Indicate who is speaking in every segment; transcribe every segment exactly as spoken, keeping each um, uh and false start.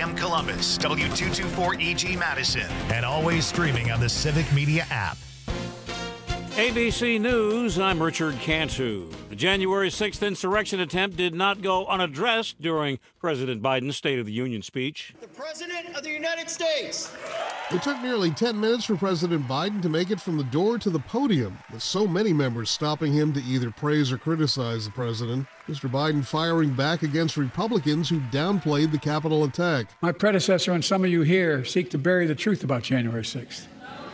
Speaker 1: M Columbus, W two twenty-four E G Madison, and always streaming on the Civic Media app.
Speaker 2: A B C News, I'm Richard Cantu. The January sixth insurrection attempt did not go unaddressed during President Biden's State of the Union speech.
Speaker 3: The President of the United States.
Speaker 4: It took nearly ten minutes for President Biden to make it from the door to the podium, with so many members stopping him to either praise or criticize the president. Mister Biden firing back against Republicans who downplayed the Capitol attack.
Speaker 5: My predecessor and some of you here seek to bury the truth about January sixth.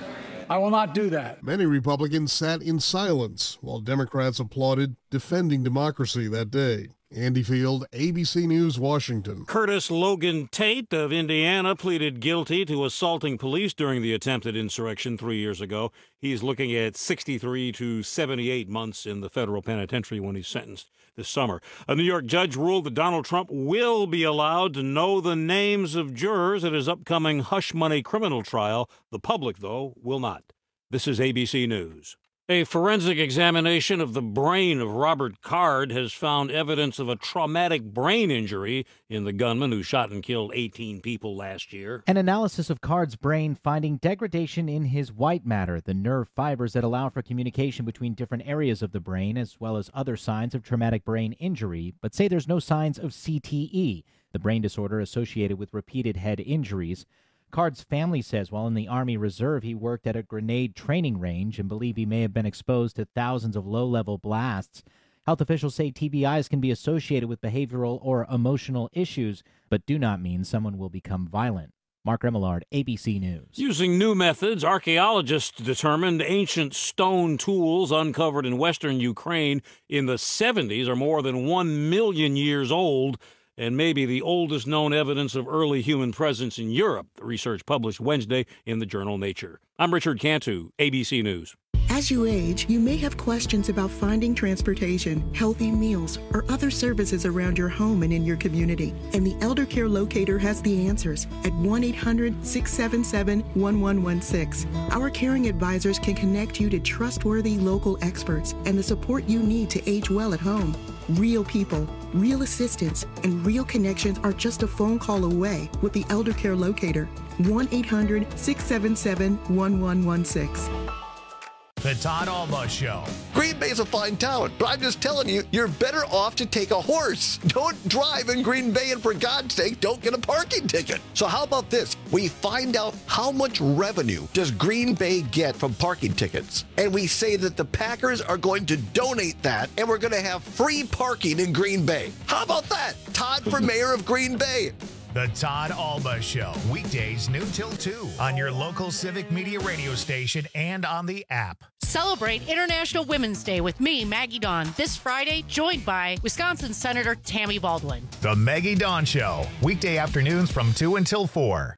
Speaker 5: I will not do that.
Speaker 4: Many Republicans sat in silence while Democrats applauded defending democracy that day. Andy Field, A B C News, Washington.
Speaker 2: Curtis Logan Tate of Indiana pleaded guilty to assaulting police during the attempted insurrection three years ago. He's looking at sixty-three to seventy-eight months in the federal penitentiary when he's sentenced this summer. A New York judge ruled that Donald Trump will be allowed to know the names of jurors at his upcoming hush money criminal trial. The public, though, will not. This is A B C News. A forensic examination of the brain of Robert Card has found evidence of a traumatic brain injury in the gunman who shot and killed eighteen people last year.
Speaker 6: An analysis of Card's brain finding degradation in his white matter, the nerve fibers that allow for communication between different areas of the brain, as well as other signs of traumatic brain injury, but say there's no signs of C T E, the brain disorder associated with repeated head injuries. Card's family says while in the Army Reserve, he worked at a grenade training range and believe he may have been exposed to thousands of low-level blasts. Health officials say T B Is can be associated with behavioral or emotional issues, but do not mean someone will become violent. Mark Remillard, A B C News.
Speaker 2: Using new methods, archaeologists determined ancient stone tools uncovered in western Ukraine in the seventies are more than one million years old, and maybe the oldest known evidence of early human presence in Europe, the research published Wednesday in the journal Nature. I'm Richard Cantu, A B C News.
Speaker 7: As you age, you may have questions about finding transportation, healthy meals, or other services around your home and in your community. And the Elder Care Locator has the answers at one eight hundred, six seven seven, one one one six. Our caring advisors can connect you to trustworthy local experts and the support you need to age well at home. Real people, real assistance, and real connections are just a phone call away with the Elder Care Locator. one eight hundred, six seven seven, one one one six.
Speaker 1: The Todd Alba Show.
Speaker 8: Green Bay's a fine town, but I'm just telling you, you're better off to take a horse. Don't drive in Green Bay, and for God's sake, don't get a parking ticket. So how about this? We find out how much revenue does Green Bay get from parking tickets, and we say that the Packers are going to donate that, and we're going to have free parking in Green Bay. How about that? Todd for mayor of Green Bay.
Speaker 1: The Todd Alba Show. Weekdays noon till two on your local Civic Media radio station and on the app.
Speaker 9: Celebrate International Women's Day with me, Maggie Dawn, this Friday, joined by Wisconsin Senator Tammy Baldwin.
Speaker 1: The Maggie Dawn Show. Weekday afternoons from two until four.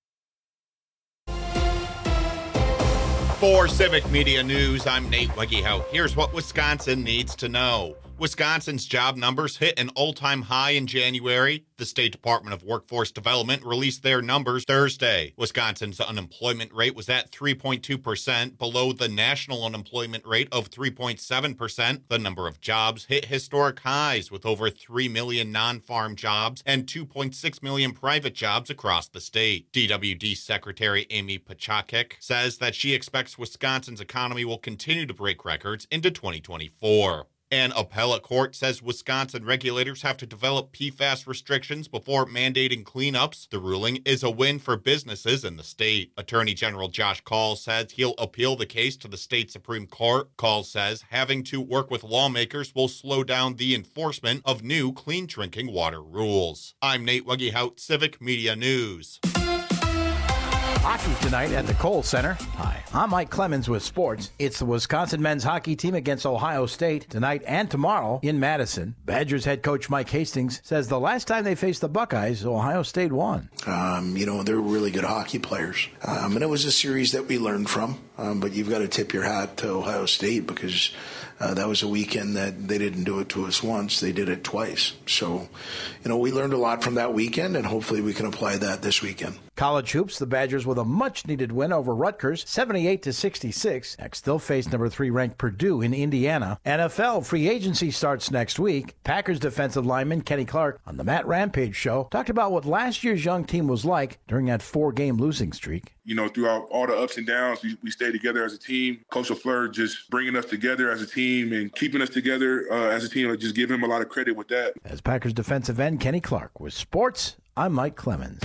Speaker 10: For Civic Media News, I'm Nate Weggehout. Here's what Wisconsin needs to know. Wisconsin's job numbers hit an all-time high in January. The State Department of Workforce Development released their numbers Thursday. Wisconsin's unemployment rate was at three point two percent, below the national unemployment rate of three point seven percent. The number of jobs hit historic highs with over three million non-farm jobs and two point six million private jobs across the state. D W D Secretary Amy Pachakik says that she expects Wisconsin's economy will continue to break records into twenty twenty-four. An appellate court says Wisconsin regulators have to develop P FAS restrictions before mandating cleanups. The ruling is a win for businesses in the state. Attorney General Josh Kaul says he'll appeal the case to the state Supreme Court. Kaul says having to work with lawmakers will slow down the enforcement of new clean drinking water rules. I'm Nate Weggehout, Civic Media News.
Speaker 11: Hockey tonight at the Kohl Center. Hi, I'm Mike Clemens with sports. It's the Wisconsin men's hockey team against Ohio State tonight and tomorrow in Madison. Badgers head coach Mike Hastings says the last time they faced the Buckeyes, Ohio State won.
Speaker 12: Um, you know, they're really good hockey players. Um, and it was a series that we learned from. Um, but you've got to tip your hat to Ohio State because uh, that was a weekend that they didn't do it to us once. They did it twice. So, you know, we learned a lot from that weekend, and hopefully we can apply that this weekend.
Speaker 11: College hoops, the Badgers will with a much-needed win over Rutgers, seventy-eight to sixty-six. Next, they'll face number three ranked Purdue in Indiana. N F L free agency starts next week. Packers defensive lineman Kenny Clark on the Matt Rampage Show talked about what last year's young team was like during that four-game losing streak.
Speaker 13: You know, throughout all the ups and downs, we, we stayed together as a team. Coach LaFleur just bringing us together as a team and keeping us together uh, as a team. I just give him a lot of credit with that.
Speaker 11: As Packers defensive end Kenny Clark. With sports, I'm Mike Clemens.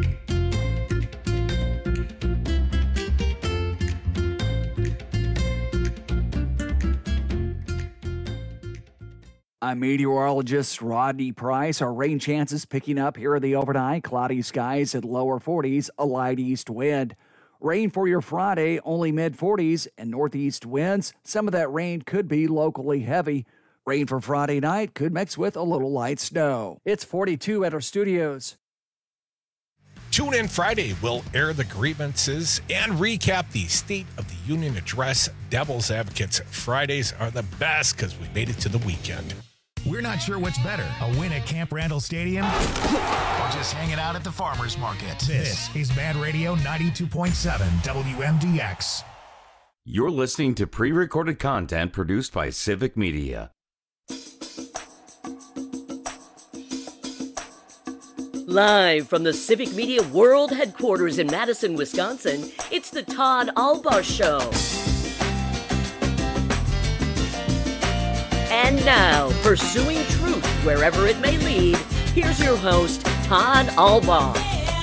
Speaker 14: I'm meteorologist Rodney Price. Our rain chances picking up here in the overnight. Cloudy skies at lower forties, a light east wind. Rain for your Friday, only mid forties and northeast winds. Some of that rain could be locally heavy. Rain for Friday night could mix with a little light snow. It's forty-two at our studios.
Speaker 15: Tune in Friday. We'll air the grievances and recap the State of the Union address. Devil's Advocates Fridays are the best because we made it to the weekend.
Speaker 1: We're not sure what's better, a win at Camp Randall Stadium or just hanging out at the farmer's market. This is Mad Radio ninety-two point seven W M D X.
Speaker 16: You're listening to pre-recorded content produced by Civic Media.
Speaker 17: Live from the Civic Media World Headquarters in Madison, Wisconsin, it's the Todd Albaugh Show. And now, pursuing truth wherever it may lead, here's your host, Todd Albaugh.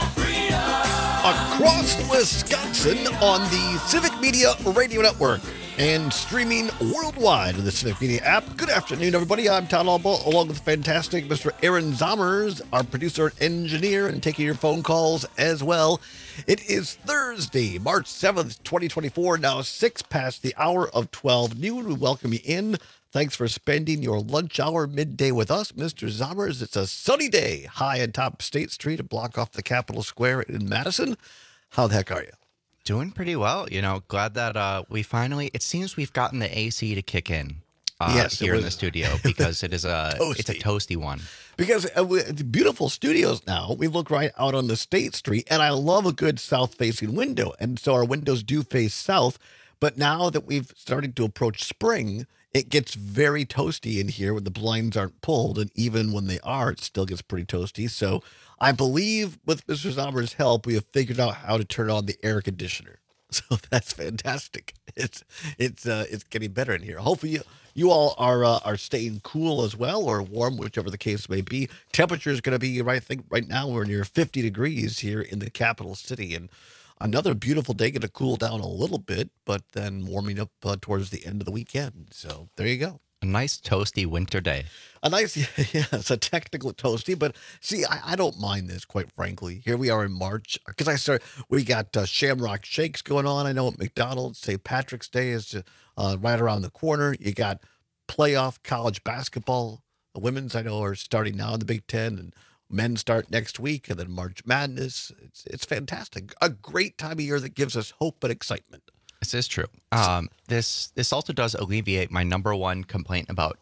Speaker 8: Across Wisconsin on the Civic Media Radio Network and streaming worldwide on the Civic Media app. Good afternoon, everybody. I'm Todd Albaugh, along with fantastic Mister Aaron Zommers, our producer and engineer, and taking your phone calls as well. It is Thursday, March seventh, twenty twenty-four, now six past the hour of twelve noon. We welcome you in. Thanks for spending your lunch hour midday with us, Mister Zommers. It's a sunny day, high on top of State Street, a block off the Capitol Square in Madison. How the heck are you?
Speaker 18: Doing pretty well. You know, glad that uh, we finally, it seems we've gotten the A C to kick in uh,
Speaker 8: yes,
Speaker 18: here
Speaker 8: was,
Speaker 18: in the studio because it is a, it's a toasty one.
Speaker 8: Because uh, we, it's beautiful studios now. We look right out on the State Street, and I love a good south-facing window. And so our windows do face south. But now that we've started to approach spring, it gets very toasty in here when the blinds aren't pulled. And even when they are, it still gets pretty toasty. So I believe with Mister Zommers' help, we have figured out how to turn on the air conditioner. So that's fantastic. It's it's uh, it's getting better in here. Hopefully you, you all are uh, are staying cool as well, or warm, whichever the case may be. Temperature is going to be, right, I think right now we're near fifty degrees here in the capital city. And another beautiful day, going to cool down a little bit, but then warming up uh, towards the end of the weekend. So there you go.
Speaker 18: A nice toasty winter day.
Speaker 8: A nice, yeah, it's a technical toasty, but see, I, I don't mind this, quite frankly. Here we are in March, because I start, we got uh, Shamrock Shakes going on, I know, at McDonald's. Saint Patrick's Day is uh, right around the corner. You got playoff college basketball. The women's, I know, are starting now in the Big Ten, and men start next week, and then March Madness. It's, it's fantastic. A great time of year that gives us hope and excitement.
Speaker 18: This is true. Um, this this also does alleviate my number one complaint about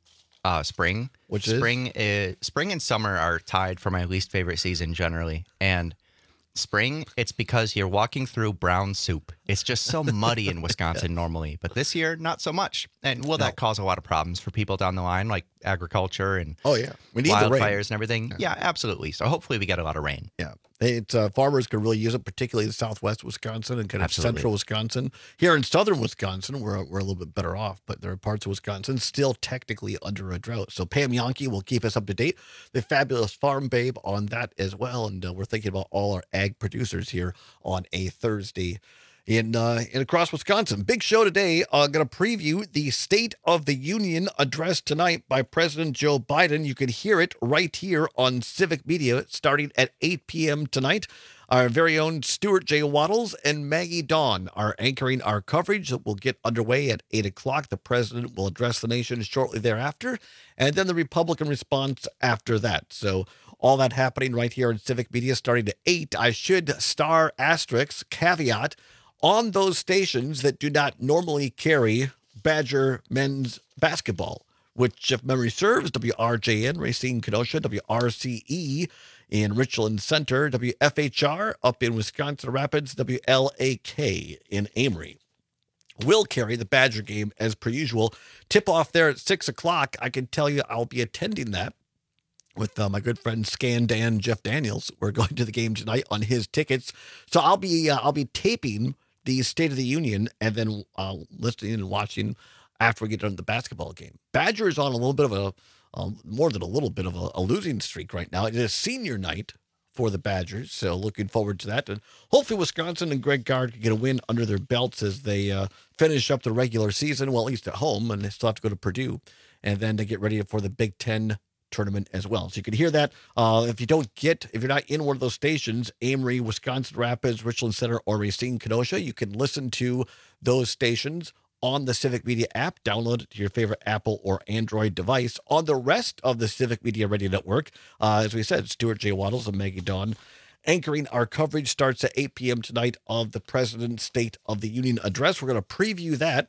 Speaker 18: uh, spring.
Speaker 8: Which
Speaker 18: spring
Speaker 8: is?
Speaker 18: is spring and summer are tied for my least favorite season generally. And spring, it's because you're walking through brown soup. It's just so muddy in Wisconsin normally, but this year not so much. And will no. that cause a lot of problems for people down the line, like agriculture and
Speaker 8: oh yeah, we need
Speaker 18: wildfires
Speaker 8: the rain.
Speaker 18: and everything? Yeah. yeah, absolutely. So hopefully we get a lot of rain.
Speaker 8: Yeah. It's uh, farmers can really use it, particularly in southwest Wisconsin and kind of
Speaker 18: Absolutely.
Speaker 8: central Wisconsin. Here in southern Wisconsin, we're we're a little bit better off, but there are parts of Wisconsin still technically under a drought. So Pam Yonke will keep us up to date. The fabulous Farm Babe on that as well, and uh, we're thinking about all our ag producers here on a Thursday in uh, in across Wisconsin. Big show today. Uh, going to preview the State of the Union address tonight by President Joe Biden. You can hear it right here on Civic Media starting at eight p.m. tonight. Our very own Stuart J. Waddles and Maggie Dawn are anchoring our coverage that will get underway at eight o'clock. The president will address the nation shortly thereafter, and then the Republican response after that. So all that happening right here on Civic Media starting at eight. I should star asterisk caveat on those stations that do not normally carry Badger men's basketball, which, if memory serves, W R J N, Racine Kenosha, W R C E in Richland Center, W F H R up in Wisconsin Rapids, W L A K in Amory. Will carry the Badger game as per usual. Tip off there at six o'clock. I can tell you I'll be attending that with uh, my good friend Scan Dan Jeff Daniels. We're going to the game tonight on his tickets. So I'll be uh, I'll be taping the State of the Union and then uh, listening and watching after we get done with the basketball game. Badger is on a little bit of a, um, more than a little bit of a, a losing streak right now. It is senior night for the Badgers, so looking forward to that. And hopefully Wisconsin and Greg Gard can get a win under their belts as they uh, finish up the regular season, well, at least at home, and they still have to go to Purdue, and then to get ready for the Big Ten tournament as well. So you can hear that. Uh, if you don't get, if you're not in one of those stations, Amory, Wisconsin Rapids, Richland Center, or Racine, Kenosha, you can listen to those stations on the Civic Media app. Download it to your favorite Apple or Android device. On the rest of the Civic Media Radio Network, uh, as we said, Stuart J. Waddles and Maggie Dawn anchoring our coverage starts at eight p.m. tonight of the President's State of the Union address. We're going to preview that.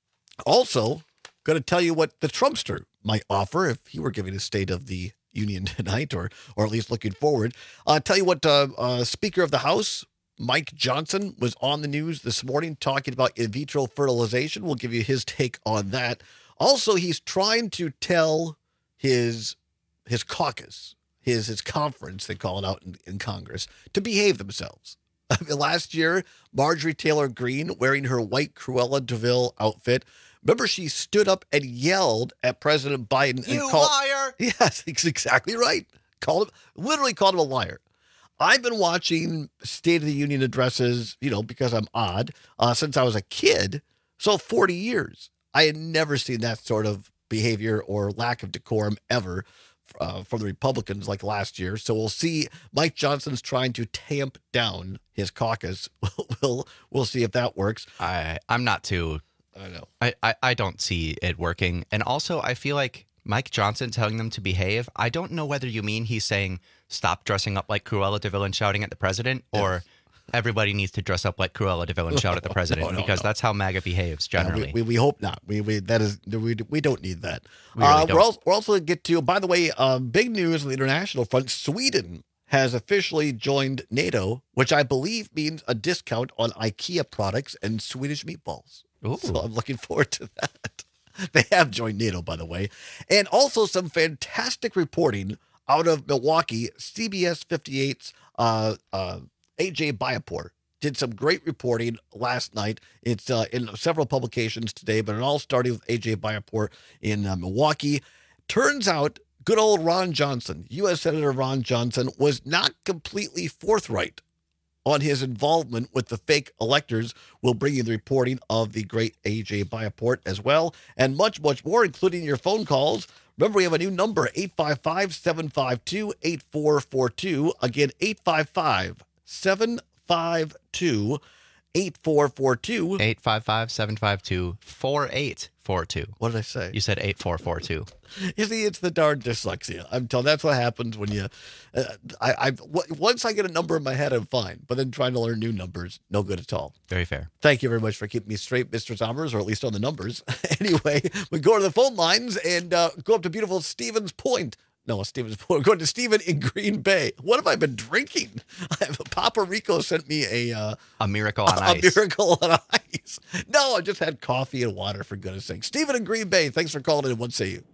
Speaker 8: Also, going to tell you what the Trumpster might offer if he were giving a State of the Union tonight, or or at least looking forward. I'll uh, tell you what uh, uh, Speaker of the House Mike Johnson was on the news this morning talking about in vitro fertilization. We'll give you his take on that. Also, he's trying to tell his his caucus, his his conference, they call it out in, in Congress, to behave themselves. I mean, last year, Marjorie Taylor Greene wearing her white Cruella de Vil outfit. Remember, she stood up and yelled at President Biden.
Speaker 18: You
Speaker 8: and called,
Speaker 18: liar!
Speaker 8: Yes, it's exactly right. Called him, literally called him a liar. I've been watching State of the Union addresses, you know, because I'm odd, uh, since I was a kid. So forty years. I had never seen that sort of behavior or lack of decorum ever uh, from the Republicans like last year. So we'll see. Mike Johnson's trying to tamp down his caucus. we'll we'll see if that works.
Speaker 18: I I'm not too.
Speaker 8: I know.
Speaker 18: I, I I don't see it working. And also, I feel like Mike Johnson telling them to behave. I don't know whether you mean he's saying stop dressing up like Cruella de Vil and shouting at the president, or yes. everybody needs to dress up like Cruella de Vil and shout at the president, no, no, because no. that's how MAGA behaves generally.
Speaker 8: Uh, we, we, we hope not. We, we that is we, we don't need that. We really uh, don't. We're also, we're also going to get to, by the way, uh, big news on the international front. Sweden has officially joined NATO, which I believe means a discount on IKEA products and Swedish meatballs. Ooh. So I'm looking forward to that. They have joined NATO, by the way. And also some fantastic reporting out of Milwaukee. C B S fifty-eight's uh, uh, A J Bayapur did some great reporting last night. It's uh, in several publications today, but it all started with A J Bayapur in uh, Milwaukee. Turns out good old Ron Johnson, U S Senator Ron Johnson, was not completely forthright on his involvement with the fake electors. We'll bring you the reporting of the great A J Bayapur as well, and much, much more, including your phone calls. Remember, we have a new number, eight five five, seven five two, eight four four two. Again, eight five five, seven five two, eight four four two.
Speaker 18: eight five five, seven five two, four eight four two.
Speaker 8: What did I say?
Speaker 18: You said eight four four two.
Speaker 8: You see, it's the darn dyslexia. I'm telling. That's what happens when you. Uh, I, I w- once I get a number in my head, I'm fine. But then trying to learn new numbers, no good at all.
Speaker 18: Very fair.
Speaker 8: Thank you very much for keeping me straight, Mister Sommers, or at least on the numbers. Anyway, we go to the phone lines and uh, go up to beautiful Stevens Point. No, Stevens Point. We're going to Stephen in Green Bay. What have I been drinking? Papa Rico sent me a uh,
Speaker 18: a miracle on
Speaker 8: a,
Speaker 18: ice.
Speaker 8: A miracle on ice. No, I just had coffee and water, for goodness sake. Stephen in Green Bay, thanks for calling in. What say you?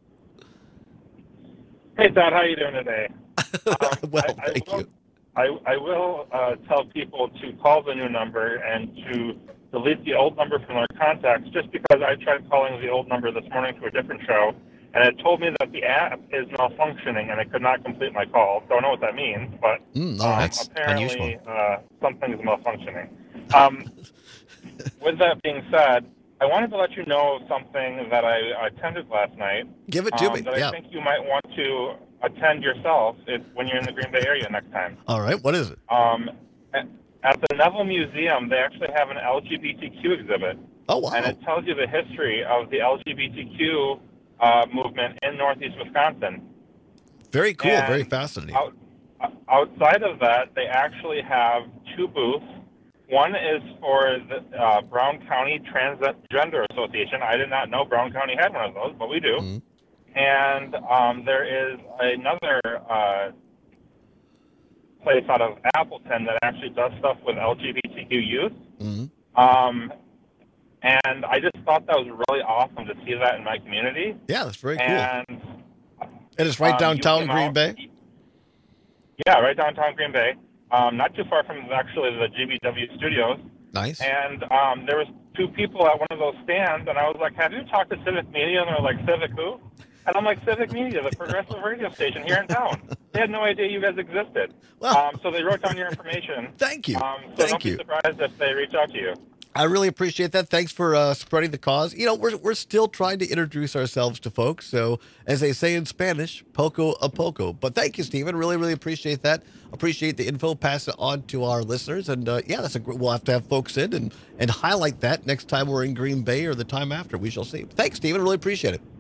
Speaker 19: Hey, Todd, how you doing today? Um,
Speaker 8: well,
Speaker 19: I,
Speaker 8: thank
Speaker 19: I will,
Speaker 8: you.
Speaker 19: I, I will uh, tell people to call the new number and to delete the old number from their contacts, just because I tried calling the old number this morning to a different show, and it told me that the app is malfunctioning and I could not complete my call. Don't know what that means, but
Speaker 8: mm,
Speaker 19: um,
Speaker 18: that's
Speaker 19: apparently uh, something is malfunctioning. Um, with that being said, I wanted to let you know something that I attended last night.
Speaker 8: Give it to
Speaker 19: um,
Speaker 8: me.
Speaker 19: That
Speaker 8: yeah.
Speaker 19: I think you might want to attend yourself if, when you're in the Green Bay area next time.
Speaker 8: All right. What is it?
Speaker 19: Um, at, at the Neville Museum, they actually have an L G B T Q exhibit.
Speaker 8: Oh, wow.
Speaker 19: And it tells you the history of the L G B T Q uh, movement in Northeast Wisconsin.
Speaker 8: Very cool.
Speaker 19: And
Speaker 8: very fascinating.
Speaker 19: Out, outside of that, they actually have two booths. One is for the uh, Brown County Transgender Association. I did not know Brown County had one of those, but we do. Mm-hmm. And um, there is another uh, place out of Appleton that actually does stuff with L G B T Q youth.
Speaker 8: Mm-hmm.
Speaker 19: Um, and I just thought that was really awesome to see that in my community.
Speaker 8: Yeah, that's very cool.
Speaker 19: And,
Speaker 8: and it's right
Speaker 19: um,
Speaker 8: downtown
Speaker 19: you came
Speaker 8: Green
Speaker 19: out-
Speaker 8: Bay?
Speaker 19: Yeah, right downtown Green Bay. Um, not too far from actually the G B W studios.
Speaker 8: Nice.
Speaker 19: And um, there was two people at one of those stands, and I was like, have you talked to Civic Media? And they're like, Civic who? And I'm like, Civic Media, the progressive radio station here in town. They had no idea you guys existed. Um, so they wrote down your information.
Speaker 8: Thank you.
Speaker 19: Um, so
Speaker 8: Thank
Speaker 19: don't
Speaker 8: you.
Speaker 19: be surprised if they reach out to you.
Speaker 8: I really appreciate that. Thanks for uh, spreading the cause. You know, we're we're still trying to introduce ourselves to folks. So, as they say in Spanish, poco a poco. But thank you, Stephen. Really, really appreciate that. Appreciate the info. Pass it on to our listeners. And uh, yeah, that's a great, we'll have to have folks in and and highlight that next time we're in Green Bay or the time after. We shall see. Thanks, Stephen. Really appreciate it.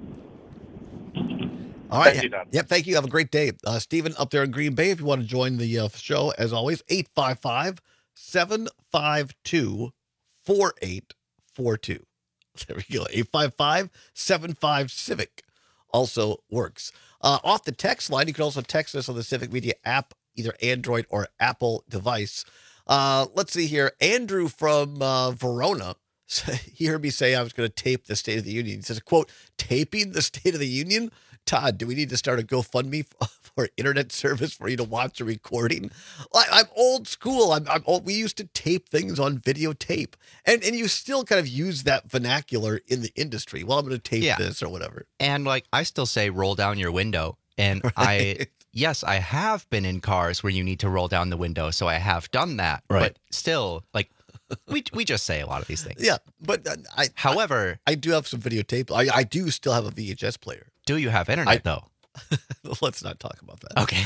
Speaker 8: All right.
Speaker 19: Thank you, Don.
Speaker 8: Yep. Thank you. Have a great day, uh, Stephen, up there in Green Bay. If you want to join the uh, show, as always, eight five five, seven five two, four eight four two. There we go. eight five five, seven five, Civic also works. Uh, off the text line, you can also text us on the Civic Media app, either Android or Apple device. Uh, let's see here. Andrew from uh, Verona, he heard me say I was going to tape the State of the Union. He says, quote, taping the State of the Union? Todd, do we need to start a GoFundMe for internet service for you to watch a recording? I, I'm old school. I'm, I'm old. We used to tape things on videotape, and and you still kind of use that vernacular in the industry. Well, I'm going to tape
Speaker 18: Yeah.
Speaker 8: this or whatever.
Speaker 18: And like I still say, roll down your window. And I, yes, I have been in cars where you need to roll down the window, so I have done that.
Speaker 8: Right.
Speaker 18: But still, like we we just say a lot of these things.
Speaker 8: Yeah, but uh, I.
Speaker 18: However,
Speaker 8: I, I do have some videotape. I I do still have a V H S player.
Speaker 18: Do you have internet
Speaker 8: I,
Speaker 18: though?
Speaker 8: Let's not talk about that.
Speaker 18: Okay.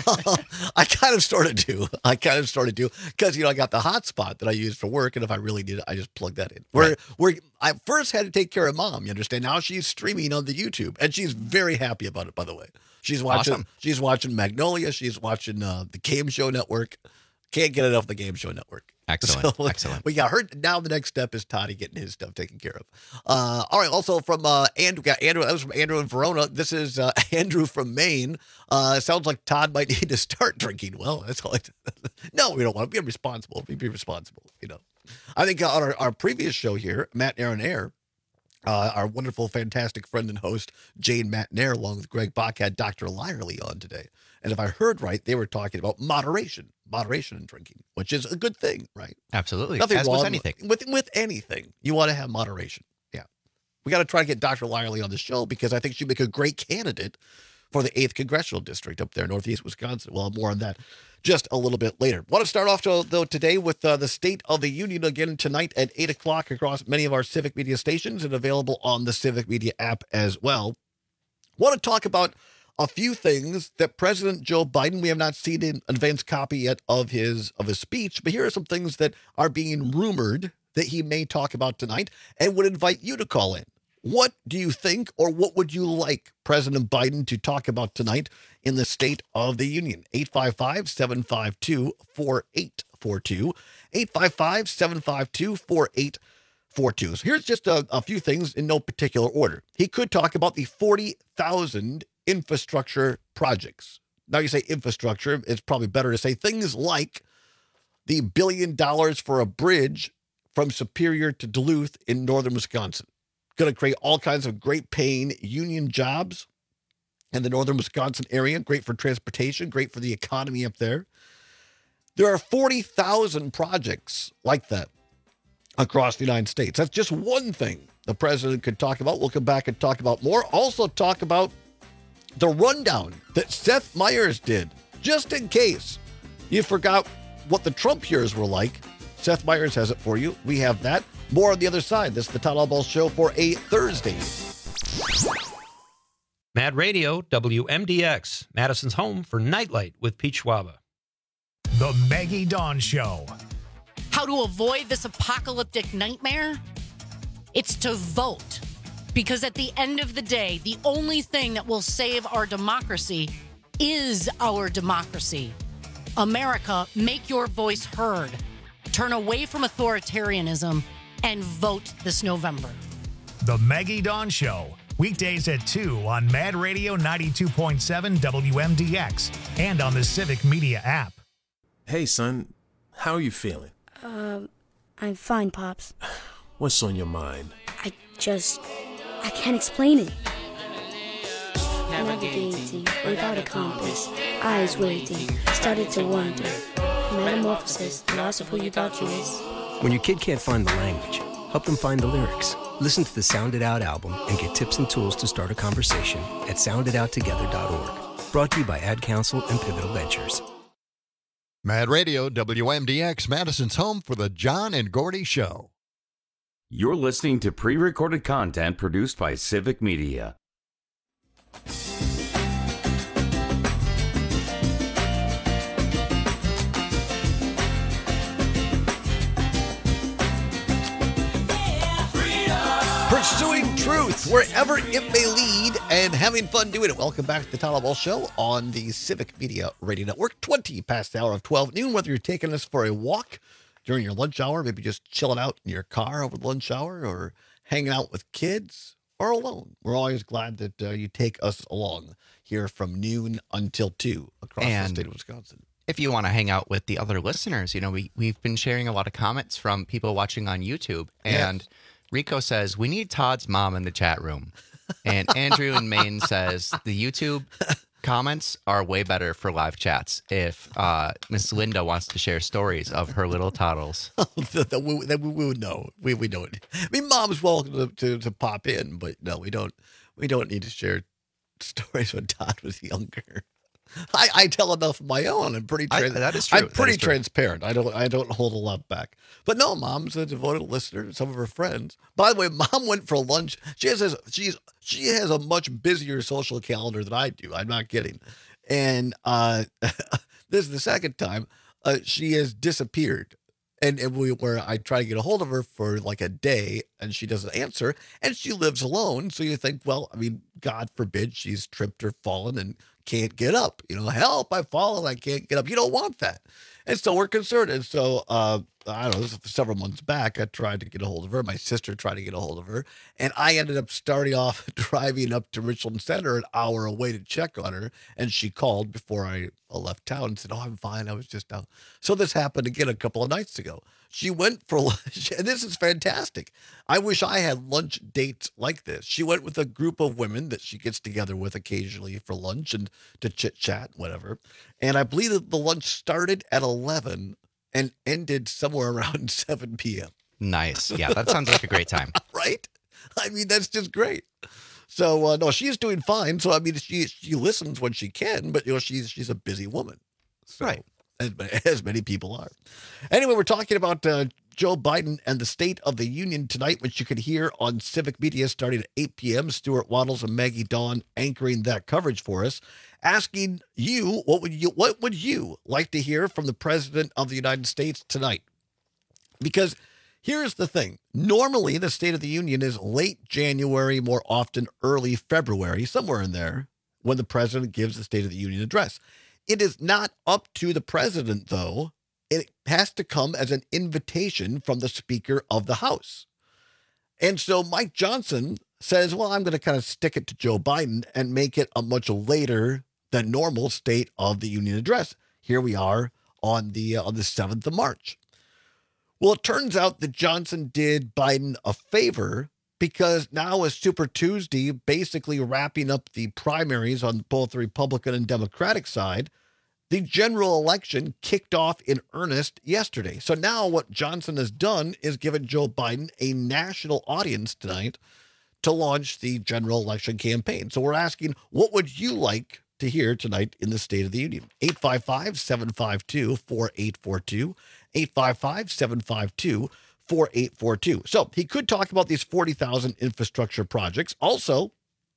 Speaker 8: I kind of sort of do. I kind of sort of do because, you know, I got the hotspot that I use for work. And if I really need it, I just plug that in. Where,
Speaker 18: Right.
Speaker 8: where I first had to take care of mom, you understand? Now she's streaming on the YouTube and she's very happy about it, by the way. She's watching,
Speaker 18: Awesome.
Speaker 8: she's watching Magnolia. She's watching uh, the Game Show Network. Can't get enough of the Game Show Network.
Speaker 18: Excellent.
Speaker 8: So,
Speaker 18: Excellent.
Speaker 8: We got her. Now the next step is Toddy getting his stuff taken care of. Uh, all right. Also from uh, Andrew, got Andrew. That was from Andrew in Verona. This is uh, Andrew from Maine. Uh, sounds like Todd might need to start drinking. Well, that's all. I, no, we don't want to be responsible. We be responsible. You know, I think on our, our previous show here, Matt Aaron Air, uh, our wonderful, fantastic friend and host Jane Matt Nair, along with Greg Bach, had Doctor Lyerly on today. And if I heard right, they were talking about moderation, moderation in drinking, which is a good thing, right?
Speaker 18: Absolutely.
Speaker 8: Nothing
Speaker 18: As
Speaker 8: wrong
Speaker 18: was anything.
Speaker 8: with with anything. You want to have moderation. Yeah, we got to try to get Doctor Lyerly on the show because I think she'd make a great candidate for the eighth congressional district up there, northeast Wisconsin. Well, more on that just a little bit later. Want to start off to, though today with uh, the State of the Union again tonight at eight o'clock across many of our Civic Media stations and available on the Civic Media app as well. Want to talk about a few things that President Joe Biden, we have not seen an advanced copy yet of his of his speech, but here are some things that are being rumored that he may talk about tonight and would invite you to call in. What do you think, or what would you like President Biden to talk about tonight in the State of the Union? eight five five, seven five two, four eight four two, eight five five, seven five two, four eight four two. So here's just a, a few things in no particular order. He could talk about the forty thousand infrastructure projects. Now you say infrastructure, it's probably better to say things like the billion dollars for a bridge from Superior to Duluth in northern Wisconsin. Going to create all kinds of great paying union jobs in the northern Wisconsin area. Great for transportation, great for the economy up there. There are forty thousand projects like that across the United States. That's just one thing the president could talk about. We'll come back and talk about more. Also talk about the rundown that Seth Meyers did, just in case you forgot what the Trump years were like. Seth Meyers has it for you. We have that. More on the other side. This is the Todd Albaugh Show for a Thursday.
Speaker 20: Mad Radio, W M D X, Madison's home for Nightlight with Pete Schwaba.
Speaker 1: The Maggie Dawn Show.
Speaker 9: How to avoid this apocalyptic nightmare? It's to vote. Because at the end of the day, the only thing that will save our democracy is our democracy. America, make your voice heard. Turn away from authoritarianism and vote this November.
Speaker 1: The Maggie Dawn Show. Weekdays at two on Mad Radio ninety-two point seven W M D X and on the Civic Media app.
Speaker 21: Hey, son. How are you feeling?
Speaker 22: Um, I'm fine, Pops.
Speaker 21: What's on your mind?
Speaker 22: I just... I can't explain it. Navigating without a compass, eyes waiting, started to wonder. Metamorphosis, the loss of who you thought you was.
Speaker 23: When your kid can't find the language, help them find the lyrics. Listen to the Sound It Out album and get tips and tools to start a conversation at sound it out together dot org. Brought to you by Ad Council and Pivotal Ventures.
Speaker 24: Mad Radio, W M D X, Madison's home for the John and Gordy Show.
Speaker 16: You're listening to pre-recorded content produced by Civic Media.
Speaker 8: Pursuing truth wherever it may lead and having fun doing it. Welcome back to the Tyler Ball Show on the Civic Media Radio Network. twenty past the hour of twelve noon, whether you're taking us for a walk during your lunch hour, maybe just chilling out in your car over the lunch hour, or hanging out with kids, or alone. We're always glad that uh, you take us along here from noon until two across
Speaker 18: And
Speaker 8: the state of Wisconsin.
Speaker 18: If you want to hang out with the other listeners, you know, we, we've been sharing a lot of comments from people watching on YouTube. And
Speaker 8: Yes.
Speaker 18: Rico says, we need Todd's mom in the chat room. And Andrew in Maine says, the YouTube comments are way better for live chats if uh, Miss Linda wants to share stories of her little toddles.
Speaker 8: that we, that we, we would know. We we don't. I mean, mom's welcome to, to to pop in, but no, we don't. We don't need to share stories when Todd was younger. I, I tell enough of my own. I'm pretty. Trans-
Speaker 18: I, that is true.
Speaker 8: I'm pretty
Speaker 18: That is true.
Speaker 8: transparent. I don't. I don't hold a lot back. But no, mom's a devoted listener to some of her friends. By the way, mom went for lunch. She has a, she's she has a much busier social calendar than I do. I'm not kidding. And uh, this is the second time uh, she has disappeared. And, and we where I try to get a hold of her for like a day and she doesn't answer, and she lives alone. So you think, well, I mean, God forbid she's tripped or fallen and can't get up. You know, help, I've fallen, I can't get up. You don't want that. And so we're concerned. And so, uh, I don't know, this was several months back, I tried to get a hold of her. My sister tried to get a hold of her. And I ended up starting off driving up to Richland Center an hour away to check on her. And she called before I left town and said, oh, I'm fine. I was just out. So this happened again a couple of nights ago. She went for lunch, and this is fantastic. I wish I had lunch dates like this. She went with a group of women that she gets together with occasionally for lunch and to chit chat, whatever. And I believe that the lunch started at eleven and ended somewhere around seven p.m.
Speaker 18: Nice. Yeah, that sounds like a great time.
Speaker 8: Right? I mean, that's just great. So uh, no, she's doing fine. So I mean, she she listens when she can, but you know, she's she's a busy woman, so,
Speaker 18: right?
Speaker 8: As, as many people are. Anyway, we're talking about uh, Joe Biden and the State of the Union tonight, which you can hear on Civic Media starting at eight p.m. Stuart Waddles and Maggie Dawn anchoring that coverage for us, asking you what would you what would you like to hear from the President of the United States tonight? Because here's the thing. Normally, the State of the Union is late January, more often early February, somewhere in there, when the president gives the State of the Union address. It is not up to the president, though. It has to come as an invitation from the Speaker of the House. And so Mike Johnson says, well, I'm going to kind of stick it to Joe Biden and make it a much later than normal State of the Union address. Here we are on the, uh, on the seventh of March. Well, it turns out that Johnson did Biden a favor, because now is Super Tuesday, basically wrapping up the primaries on both the Republican and Democratic side. The general election kicked off in earnest yesterday. So now what Johnson has done is given Joe Biden a national audience tonight to launch the general election campaign. So we're asking, what would you like to hear tonight in the State of the Union? eight five five, seven five two, four eight four two, eight five five, seven five two, four eight four two. So he could talk about these forty thousand infrastructure projects. Also,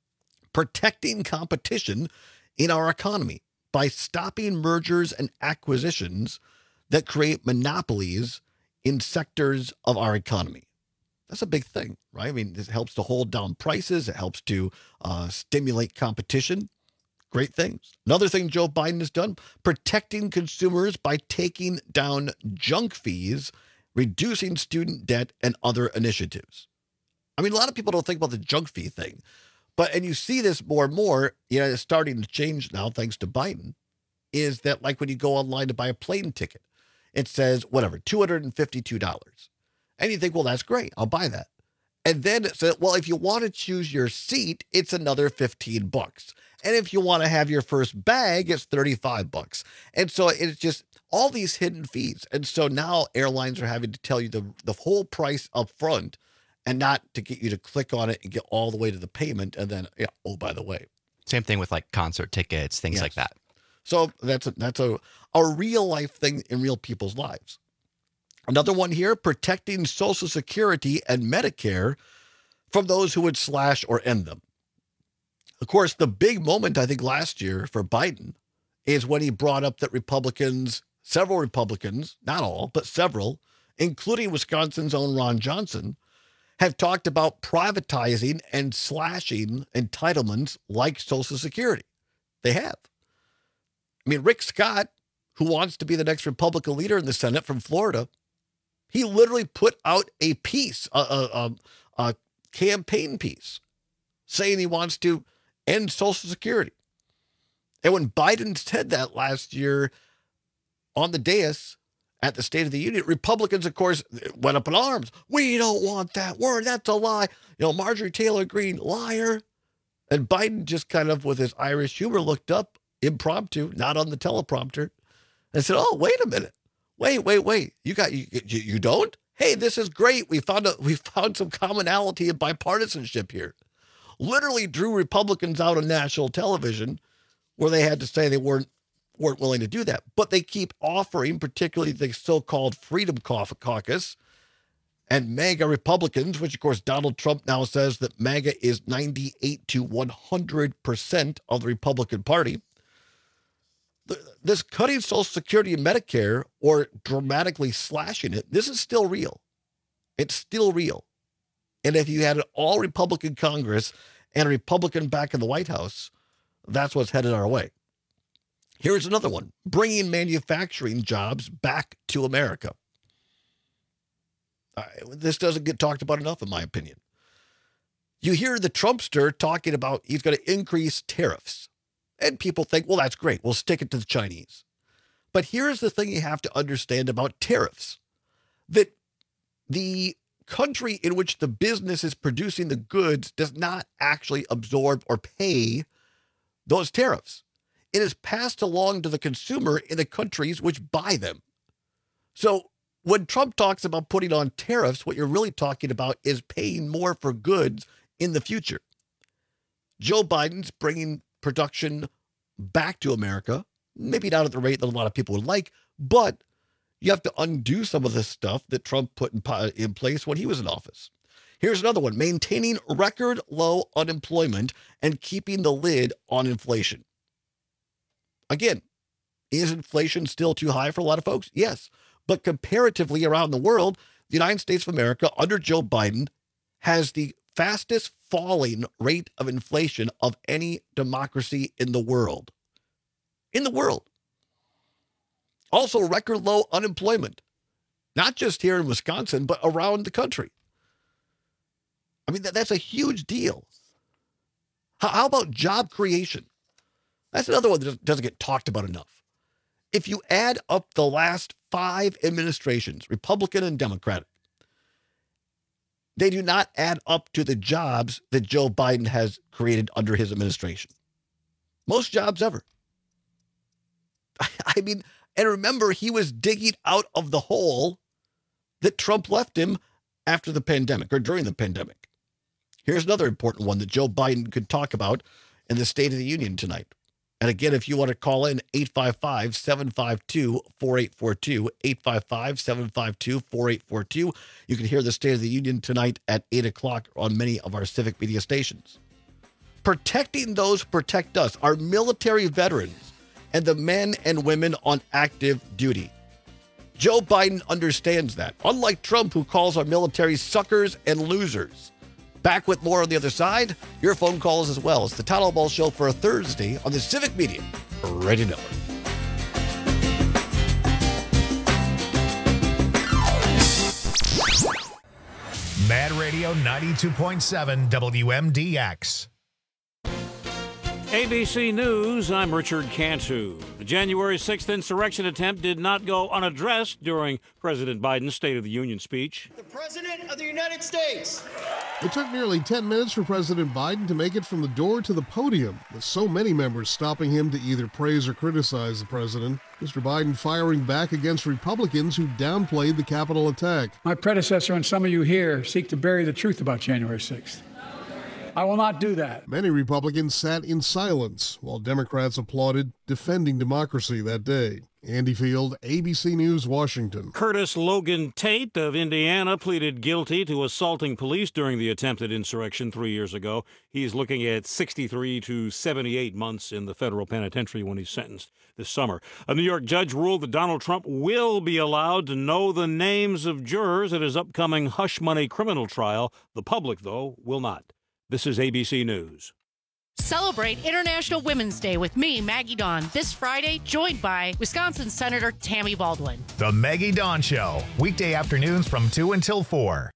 Speaker 8: protecting competition in our economy by stopping mergers and acquisitions that create monopolies in sectors of our economy. That's a big thing, right? I mean, this helps to hold down prices. It helps to uh, stimulate competition. Great things. Another thing Joe Biden has done, protecting consumers by taking down junk fees, reducing student debt, and other initiatives. I mean, a lot of people don't think about the junk fee thing, but, and you see this more and more, you know, it's starting to change now thanks to Biden. is that, like when you go online to buy a plane ticket, it says, whatever, two hundred fifty-two dollars. And you think, well, that's great. I'll buy that. And then it said, well, if you want to choose your seat, it's another fifteen bucks. And if you want to have your first bag, it's thirty-five bucks. And so it's just all these hidden fees. And so now airlines are having to tell you the, the whole price up front and not to get you to click on it and get all the way to the payment. And then, yeah, oh, by the way.
Speaker 18: Same thing with like concert tickets, things
Speaker 8: Yes.
Speaker 18: like that.
Speaker 8: So that's a, that's a, a real life thing in real people's lives. Another one here, protecting Social Security and Medicare from those who would slash or end them. Of course, the big moment, I think, last year for Biden is when he brought up that Republicans, several Republicans, not all, but several, including Wisconsin's own Ron Johnson, have talked about privatizing and slashing entitlements like Social Security. They have. I mean, Rick Scott, who wants to be the next Republican leader in the Senate from Florida, he literally put out a piece, a, a, a, a campaign piece, saying he wants to end Social Security. And when Biden said that last year on the dais at the State of the Union, Republicans, of course, went up in arms. We don't want that word. That's a lie. You know, Marjorie Taylor Greene, liar. And Biden just kind of, with his Irish humor, looked up impromptu, not on the teleprompter, and said, oh, wait a minute. Wait, wait, wait. You got, you, you, you don't? Hey, this is great. We found a, we found some commonality and bipartisanship here. Literally drew Republicans out on national television where they had to say they weren't weren't willing to do that. But they keep offering, particularly the so-called Freedom Caucus and MAGA Republicans, which, of course, Donald Trump now says that MAGA is ninety-eight to one hundred percent of the Republican Party. This cutting Social Security and Medicare or dramatically slashing it, this is still real. It's still real. And if you had an all-Republican Congress and a Republican back in the White House, that's what's headed our way. Here's another one, bringing manufacturing jobs back to America. Uh, this doesn't get talked about enough, in my opinion. You hear the Trumpster talking about he's going to increase tariffs. And people think, well, that's great. We'll stick it to the Chinese. But here's the thing you have to understand about tariffs. That the country in which the business is producing the goods does not actually absorb or pay those tariffs. It is passed along to the consumer in the countries which buy them. So when Trump talks about putting on tariffs, what you're really talking about is paying more for goods in the future. Joe Biden's bringing production back to America, maybe not at the rate that a lot of people would like, but you have to undo some of this stuff that Trump put in, in place when he was in office. Here's another one, maintaining record low unemployment and keeping the lid on inflation. Again, is inflation still too high for a lot of folks? Yes. But comparatively around the world, the United States of America under Joe Biden has the fastest falling rate of inflation of any democracy in the world. In the world. Also, record low unemployment, not just here in Wisconsin, but around the country. I mean, that, that's a huge deal. How, how about job creation? That's another one that doesn't get talked about enough. If you add up the last five administrations, Republican and Democratic, they do not add up to the jobs that Joe Biden has created under his administration. Most jobs ever. I mean, and remember, he was digging out of the hole that Trump left him after the pandemic or during the pandemic. Here's another important one that Joe Biden could talk about in the State of the Union tonight. And again, if you want to call in, eight five five, seven five two, four eight four two, eight five five, seven five two, four eight four two. You can hear the State of the Union tonight at eight o'clock on many of our civic media stations. Protecting those who protect us, our military veterans, and the men and women on active duty. Joe Biden understands that, unlike Trump, who calls our military suckers and losers. Back with more on the other side, your phone calls as well. It's the Todd Ball Show for a Thursday on the Civic Media Radio Network.
Speaker 1: Mad Radio ninety-two point seven W M D X.
Speaker 2: A B C News, I'm Richard Cantu. The January sixth insurrection attempt did not go unaddressed during President Biden's State of the Union speech.
Speaker 3: The President of the United States.
Speaker 4: It took nearly ten minutes for President Biden to make it from the door to the podium, with so many members stopping him to either praise or criticize the president. Mister Biden firing back against Republicans who downplayed the Capitol attack.
Speaker 5: My predecessor and some of you here seek to bury the truth about January sixth. I will not do that.
Speaker 4: Many Republicans sat in silence while Democrats applauded defending democracy that day. Andy Field, A B C News, Washington.
Speaker 2: Curtis Logan Tate of Indiana pleaded guilty to assaulting police during the attempted insurrection three years ago. He's looking at sixty-three to seventy-eight months in the federal penitentiary when he's sentenced this summer. A New York judge ruled that Donald Trump will be allowed to know the names of jurors at his upcoming hush money criminal trial. The public, though, will not. This is A B C News.
Speaker 9: Celebrate International Women's Day with me, Maggie Dawn, this Friday, joined by Wisconsin Senator Tammy Baldwin.
Speaker 1: The Maggie Dawn Show, weekday afternoons from two until four.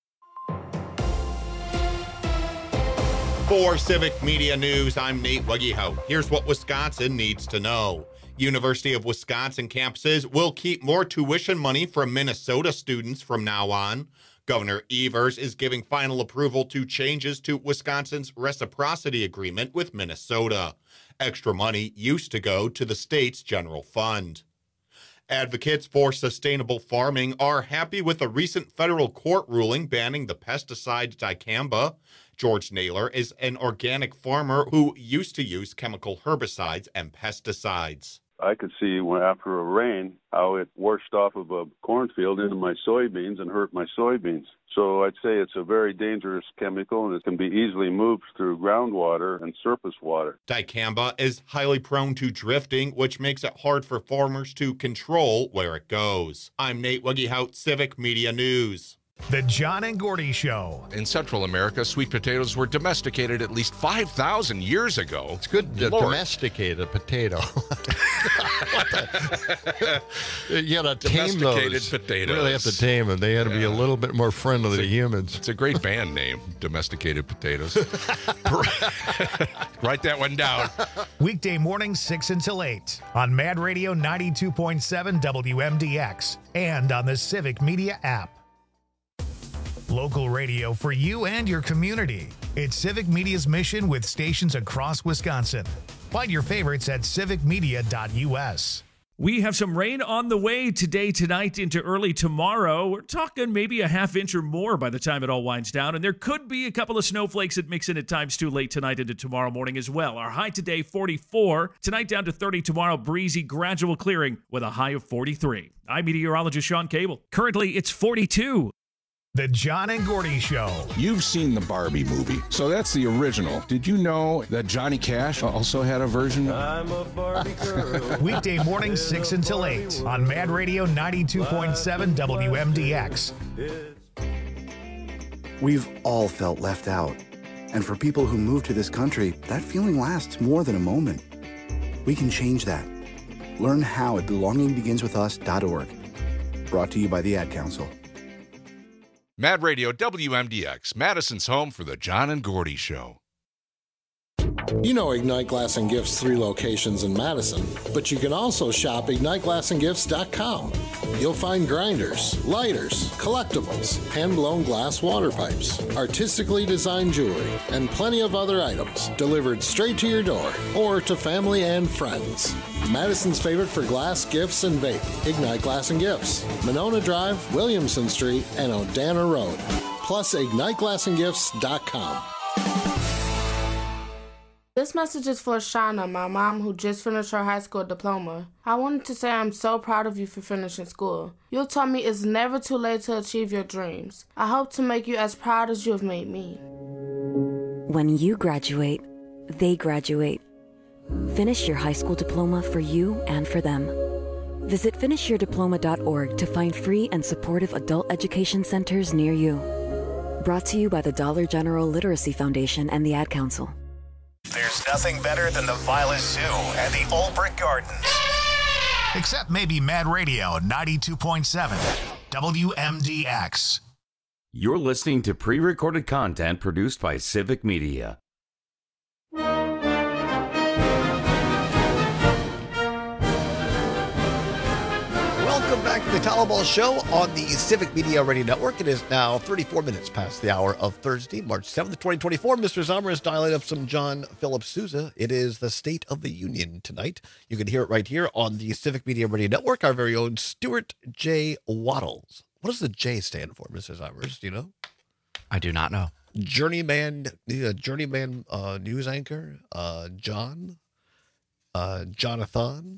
Speaker 10: For Civic Media News, I'm Nate Wuggyhout. Here's what Wisconsin needs to know. University of Wisconsin campuses will keep more tuition money from Minnesota students from now on. Governor Evers is giving final approval to changes to Wisconsin's reciprocity agreement with Minnesota. Extra money used to go to the state's general fund. Advocates for sustainable farming are happy with a recent federal court ruling banning the pesticide dicamba. George Naylor is an organic farmer who used to use chemical herbicides and pesticides.
Speaker 6: I could see when after a rain how it washed off of a cornfield into my soybeans and hurt my soybeans. So I'd say it's a very dangerous chemical and it can be easily moved through groundwater and surface water.
Speaker 10: Dicamba is highly prone to drifting, which makes it hard for farmers to control where it goes. I'm Nate Wuggyhout, Civic Media News.
Speaker 1: The John and Gordy Show.
Speaker 25: In Central America, sweet potatoes were domesticated at least five thousand years ago.
Speaker 24: It's good to
Speaker 25: Lord.
Speaker 24: domesticate a potato. You got to tame
Speaker 25: Domesticated
Speaker 24: those.
Speaker 25: potatoes.
Speaker 24: You really have to tame them. They had to be a little bit more friendly to humans.
Speaker 25: It's a great band name, Domesticated Potatoes. Write that one down.
Speaker 1: Weekday mornings, six until eight on Mad Radio ninety-two point seven W M D X and on the Civic Media app. Local radio for you and your community. It's Civic Media's mission with stations across Wisconsin. Find your favorites at civic media dot U S.
Speaker 26: We have some rain on the way today, tonight, into early tomorrow. We're talking maybe a half inch or more by the time it all winds down. And there could be a couple of snowflakes that mix in at times too late tonight into tomorrow morning as well. Our high today, forty-four. Tonight down to thirty tomorrow. Breezy, gradual clearing with a high of forty-three. I'm meteorologist Sean Cable. Currently, it's forty-two.
Speaker 1: The John and Gordy Show.
Speaker 27: You've seen the Barbie movie, so that's the original. Did you know that Johnny Cash also had a version? I'm a Barbie
Speaker 1: girl. Weekday mornings, six until eight on Mad Radio ninety-two point seven W M D X.
Speaker 28: We've all felt left out. And for people who move to this country, that feeling lasts more than a moment. We can change that. Learn how at belonging begins with us dot org. Brought to you by the Ad Council.
Speaker 25: Mad Radio W M D X, Madison's home for the John and Gordy Show.
Speaker 29: You know Ignite Glass and Gifts' three locations in Madison, but you can also shop ignite glass and gifts dot com. You'll find grinders, lighters, collectibles, hand-blown glass water pipes, artistically designed jewelry, and plenty of other items delivered straight to your door or to family and friends. Madison's favorite for glass, gifts, and vape, Ignite Glass and Gifts, Monona Drive, Williamson Street, and Odana Road. Plus, ignite glass and gifts dot com.
Speaker 30: This message is for Shauna, my mom who just finished her high school diploma. I wanted to say I'm so proud of you for finishing school. You taught me it's never too late to achieve your dreams. I hope to make you as proud as you have made me.
Speaker 31: When you graduate, they graduate. Finish your high school diploma for you and for them. Visit finish your diploma dot org to find free and supportive adult education centers near you. Brought to you by the Dollar General Literacy Foundation and the Ad Council.
Speaker 1: There's nothing better than the Violet Zoo and the Old Brick Gardens. Except maybe Mad Radio ninety-two point seven W M D X.
Speaker 16: You're listening to pre-recorded content produced by Civic Media.
Speaker 8: back to the Talaball Show on the Civic Media Radio Network. It is now thirty-four minutes past the hour of Thursday, March seventh, twenty twenty-four. Mister Zomer is dialing up some John Philip Sousa. It is the State of the Union tonight. You can hear it right here on the Civic Media Radio Network. Our very own Stuart J. Wattles. What does the J stand for, Mister Zomers? Do you know?
Speaker 18: I do not know.
Speaker 8: Journeyman, uh, journeyman uh, news anchor, uh, John, uh, Jonathan,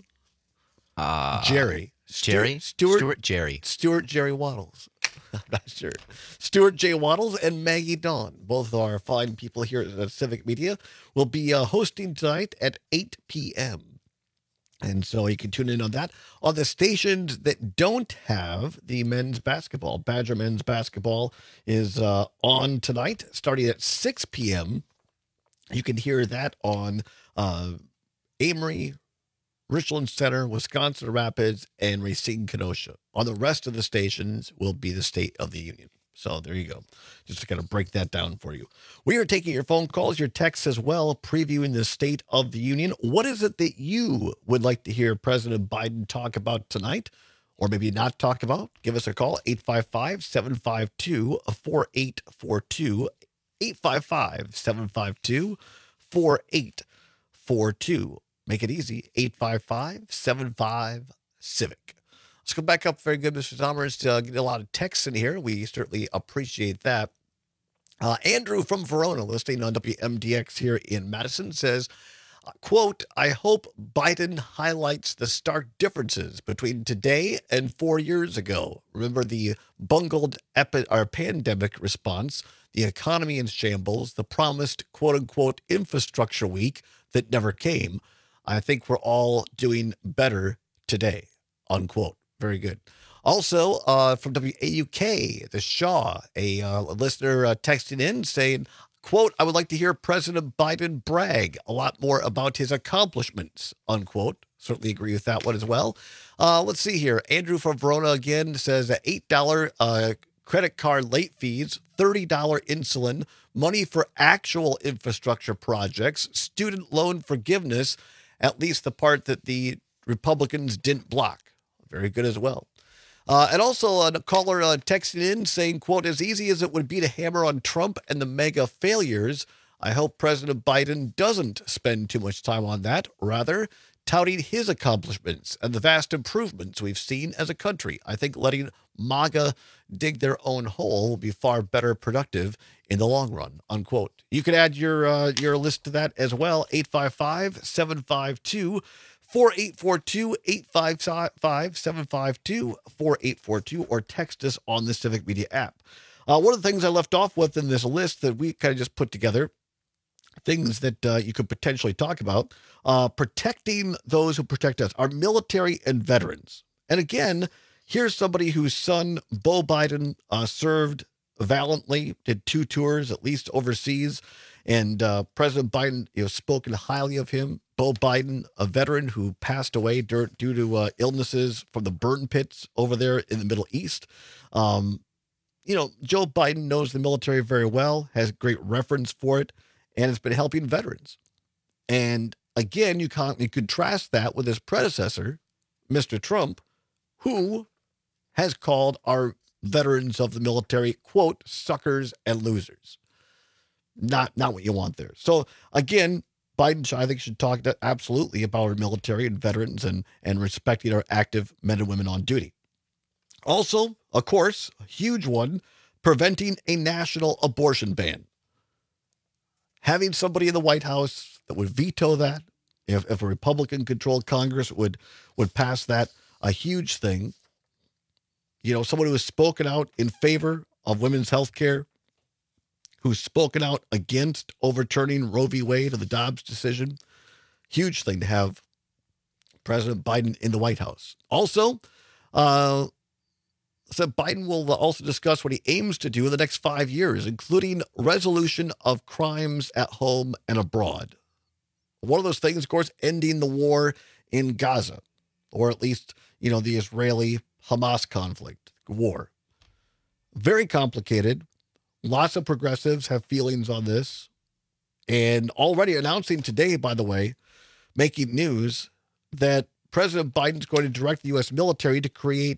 Speaker 18: uh,
Speaker 8: Jerry.
Speaker 18: Jerry?
Speaker 8: Stuart,
Speaker 18: Stuart Jerry.
Speaker 8: Stuart Jerry Wattles. I'm not sure. Stuart J. Wattles and Maggie Dawn, both are fine people here at Civic Media, will be uh, hosting tonight at eight p.m. And so you can tune in on that. On the stations that don't have the men's basketball, Badger men's basketball is uh, on tonight, starting at six p.m. You can hear that on uh, Amory, Richland Center, Wisconsin Rapids, and Racine Kenosha. On the rest of the stations will be the State of the Union. So there you go. Just to kind of break that down for you. We are taking your phone calls, your texts as well, previewing the State of the Union. What is it that you would like to hear President Biden talk about tonight? Or maybe not talk about? Give us a call, eight five five, seven five two, four eight four two, eight five five, seven five two, four eight four two. Make it easy, eight five five, seven five, CIVIC. Let's go back up. Very good, Mister Somers. Uh, getting a lot of texts in here. We certainly appreciate that. Uh, Andrew from Verona, listening on W M D X here in Madison, says, quote, I hope Biden highlights the stark differences between today and four years ago. Remember the bungled epi- or pandemic response, the economy in shambles, the promised quote-unquote infrastructure week that never came. I think we're all doing better today, unquote. Very good. Also, uh, from W A U K, the Shaw, a uh, listener uh, texting in saying, quote, I would like to hear President Biden brag a lot more about his accomplishments, unquote. Certainly agree with that one as well. Uh, let's see here. Andrew from Verona again says that eight dollars uh, credit card late fees, thirty dollars insulin, money for actual infrastructure projects, student loan forgiveness, at least the part that the Republicans didn't block. Very good as well. Uh, and also a caller uh, texted in saying, quote, as easy as it would be to hammer on Trump and the mega failures, I hope President Biden doesn't spend too much time on that, rather touting his accomplishments and the vast improvements we've seen as a country. I think letting MAGA dig their own hole will be far better productive in the long run, unquote. You can add your uh, your list to that as well, eight five five, seven five two, four eight four two, eight five five, seven five two, four eight four two, or text us on the Civic Media app. Uh, one of the things I left off with in this list that we kind of just put together, things that uh, you could potentially talk about, uh, protecting those who protect us, our military and veterans. And again, here's somebody whose son, Beau Biden, uh, served valiantly, did two tours, at least overseas, and uh, President Biden, you know, spoken highly of him. Beau Biden, a veteran who passed away due, due to uh, illnesses from the burn pits over there in the Middle East. Um, you know, Joe Biden knows the military very well, has great reference for it, and has been helping veterans. And again, you can't you contrast that with his predecessor, Mister Trump, who has called our veterans of the military, quote, suckers and losers. Not, not what you want there. So again, Biden, I think, should talk to, absolutely about our military and veterans and, and respecting our active men and women on duty. Also, of course, a huge one, preventing a national abortion ban. Having somebody in the White House that would veto that, if, if a Republican-controlled Congress would, would pass that, a huge thing. You know, someone who has spoken out in favor of women's health care, who's spoken out against overturning Roe v. Wade or the Dobbs decision. Huge thing to have President Biden in the White House. Also, uh, said Biden will also discuss what he aims to do in the next five years, including resolution of crimes at home and abroad. One of those things, of course, ending the war in Gaza, or at least, you know, the Israeli-Hamas conflict, war. Very complicated. Lots of progressives have feelings on this. And already announcing today, by the way, making news that President Biden's going to direct the U S military to create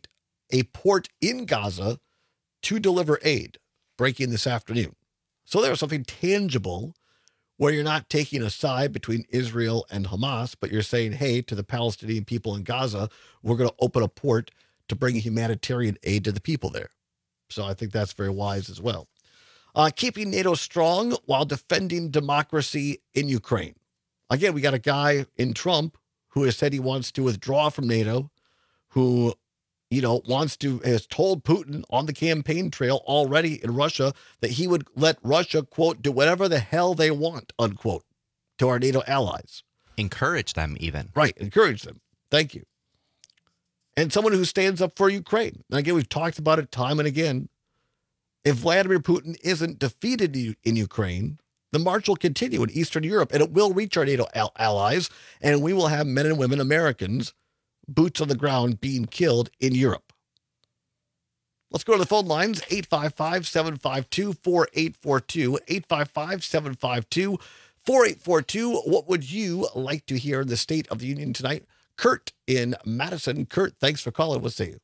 Speaker 8: a port in Gaza to deliver aid, breaking this afternoon. So there's something tangible where you're not taking a side between Israel and Hamas, but you're saying, hey, to the Palestinian people in Gaza, we're going to open a port to bring humanitarian aid to the people there. So I think that's very wise as well. Uh, keeping NATO strong while defending democracy in Ukraine. Again, we got a guy in Trump who has said he wants to withdraw from NATO, who, you know, wants to, has told Putin on the campaign trail already in Russia that he would let Russia, quote, do whatever the hell they want, unquote, to our NATO allies.
Speaker 18: Encourage them even.
Speaker 8: Right. Encourage them. Thank you. And someone who stands up for Ukraine. And again, we've talked about it time and again. If Vladimir Putin isn't defeated in Ukraine, the march will continue in Eastern Europe, and it will reach our NATO al- allies, and we will have men and women, Americans, boots on the ground, being killed in Europe. Let's go to the phone lines, eight five five, seven five two, four eight four two, eight five five, seven five two, four eight four two. What would you like to hear in the State of the Union tonight? Kurt in Madison. Kurt, thanks for calling. We'll see you.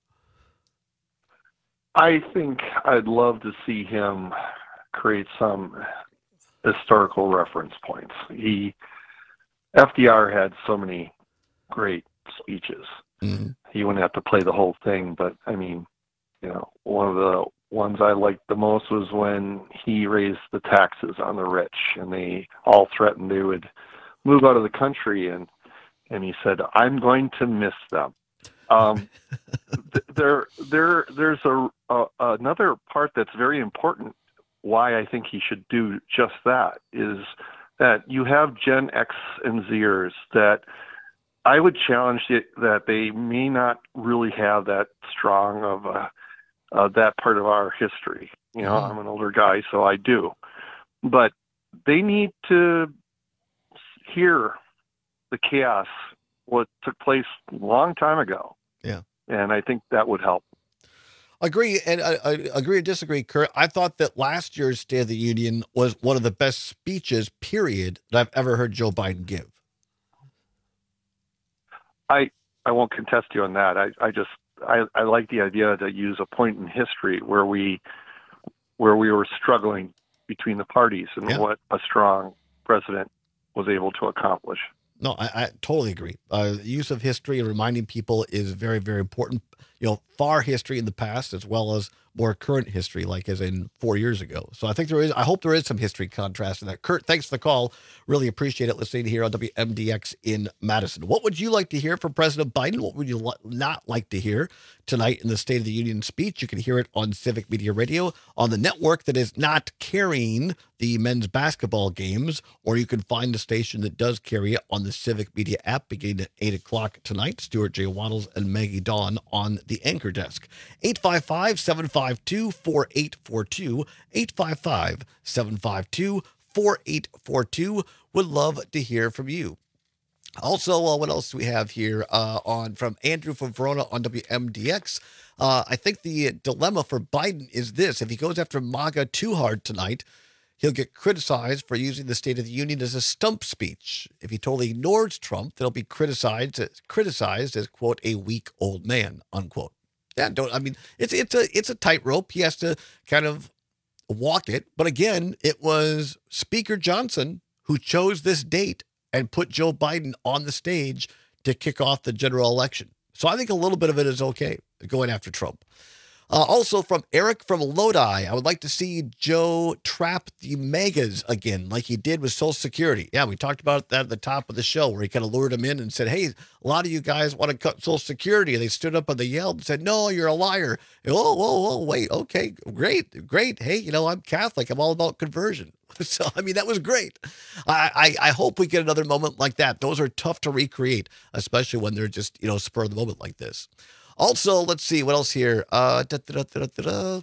Speaker 7: I think I'd love to see him create some historical reference points. He, F D R had so many great speeches.
Speaker 8: Mm-hmm.
Speaker 7: He wouldn't have to play the whole thing, but I mean, you know, one of the ones I liked the most was when he raised the taxes on the rich, and they all threatened they would move out of the country, and and he said, "I'm going to miss them." Um, th- there, there, there's a, a another part that's very important. Why I think he should do just that is that you have Gen X and Zers that I would challenge it, that they may not really have that strong of a, uh, that part of our history. You know, mm-hmm. I'm an older guy, so I do, but they need to hear the chaos, what took place a long time ago.
Speaker 8: Yeah.
Speaker 7: And I think that would help.
Speaker 8: Agree, and I, I agree or disagree, Kurt. I thought that last year's State of the Union was one of the best speeches, period, that I've ever heard Joe Biden give.
Speaker 7: I I won't contest you on that. I, I just I, I like the idea to use a point in history where we where we were struggling between the parties and
Speaker 8: yeah.
Speaker 7: what a strong president was able to accomplish.
Speaker 8: No, I, I totally agree. Uh, the use of history and reminding people is very, very important. You know, far history in the past as well as more current history, like as in four years ago. So I think there is, I hope there is some history contrast in that. Kurt, thanks for the call. Really appreciate it listening here on W M D X in Madison. What would you like to hear from President Biden? What would you li- not like to hear tonight in the State of the Union speech? You can hear it on Civic Media Radio on the network that is not carrying the men's basketball games, or you can find the station that does carry it on the Civic Media app beginning at eight o'clock tonight. Stuart J. Waddles and Maggie Dawn on the anchor desk. eight five five, seven five two, four eight four two, eight five five, seven five two, four eight four two. Would love to hear from you. Also, uh, what else do we have here uh, on from Andrew from Verona on W M D X? Uh, I think the dilemma for Biden is this. If he goes after MAGA too hard tonight, he'll get criticized for using the State of the Union as a stump speech. If he totally ignores Trump, then he'll be criticized, criticized as, quote, a weak old man, unquote. Yeah, don't, I mean, it's it's a it's a tightrope. He has to kind of walk it. But again, it was Speaker Johnson who chose this date and put Joe Biden on the stage to kick off the general election. So I think a little bit of it is okay, going after Trump. Uh, also from Eric from Lodi, I would like to see Joe trap the MAGAs again, like he did with Social Security. Yeah, we talked about that at the top of the show, where he kind of lured them in and said, hey, a lot of you guys want to cut Social Security. And they stood up and they yelled and said, no, you're a liar. And, whoa, whoa, whoa, wait, okay, great, great. Hey, you know, I'm Catholic. I'm all about conversion. So, I mean, that was great. I, I, I hope we get another moment like that. Those are tough to recreate, especially when they're just, you know, spur of the moment like this. Also, let's see what else here. Uh, da, da, da, da, da, da.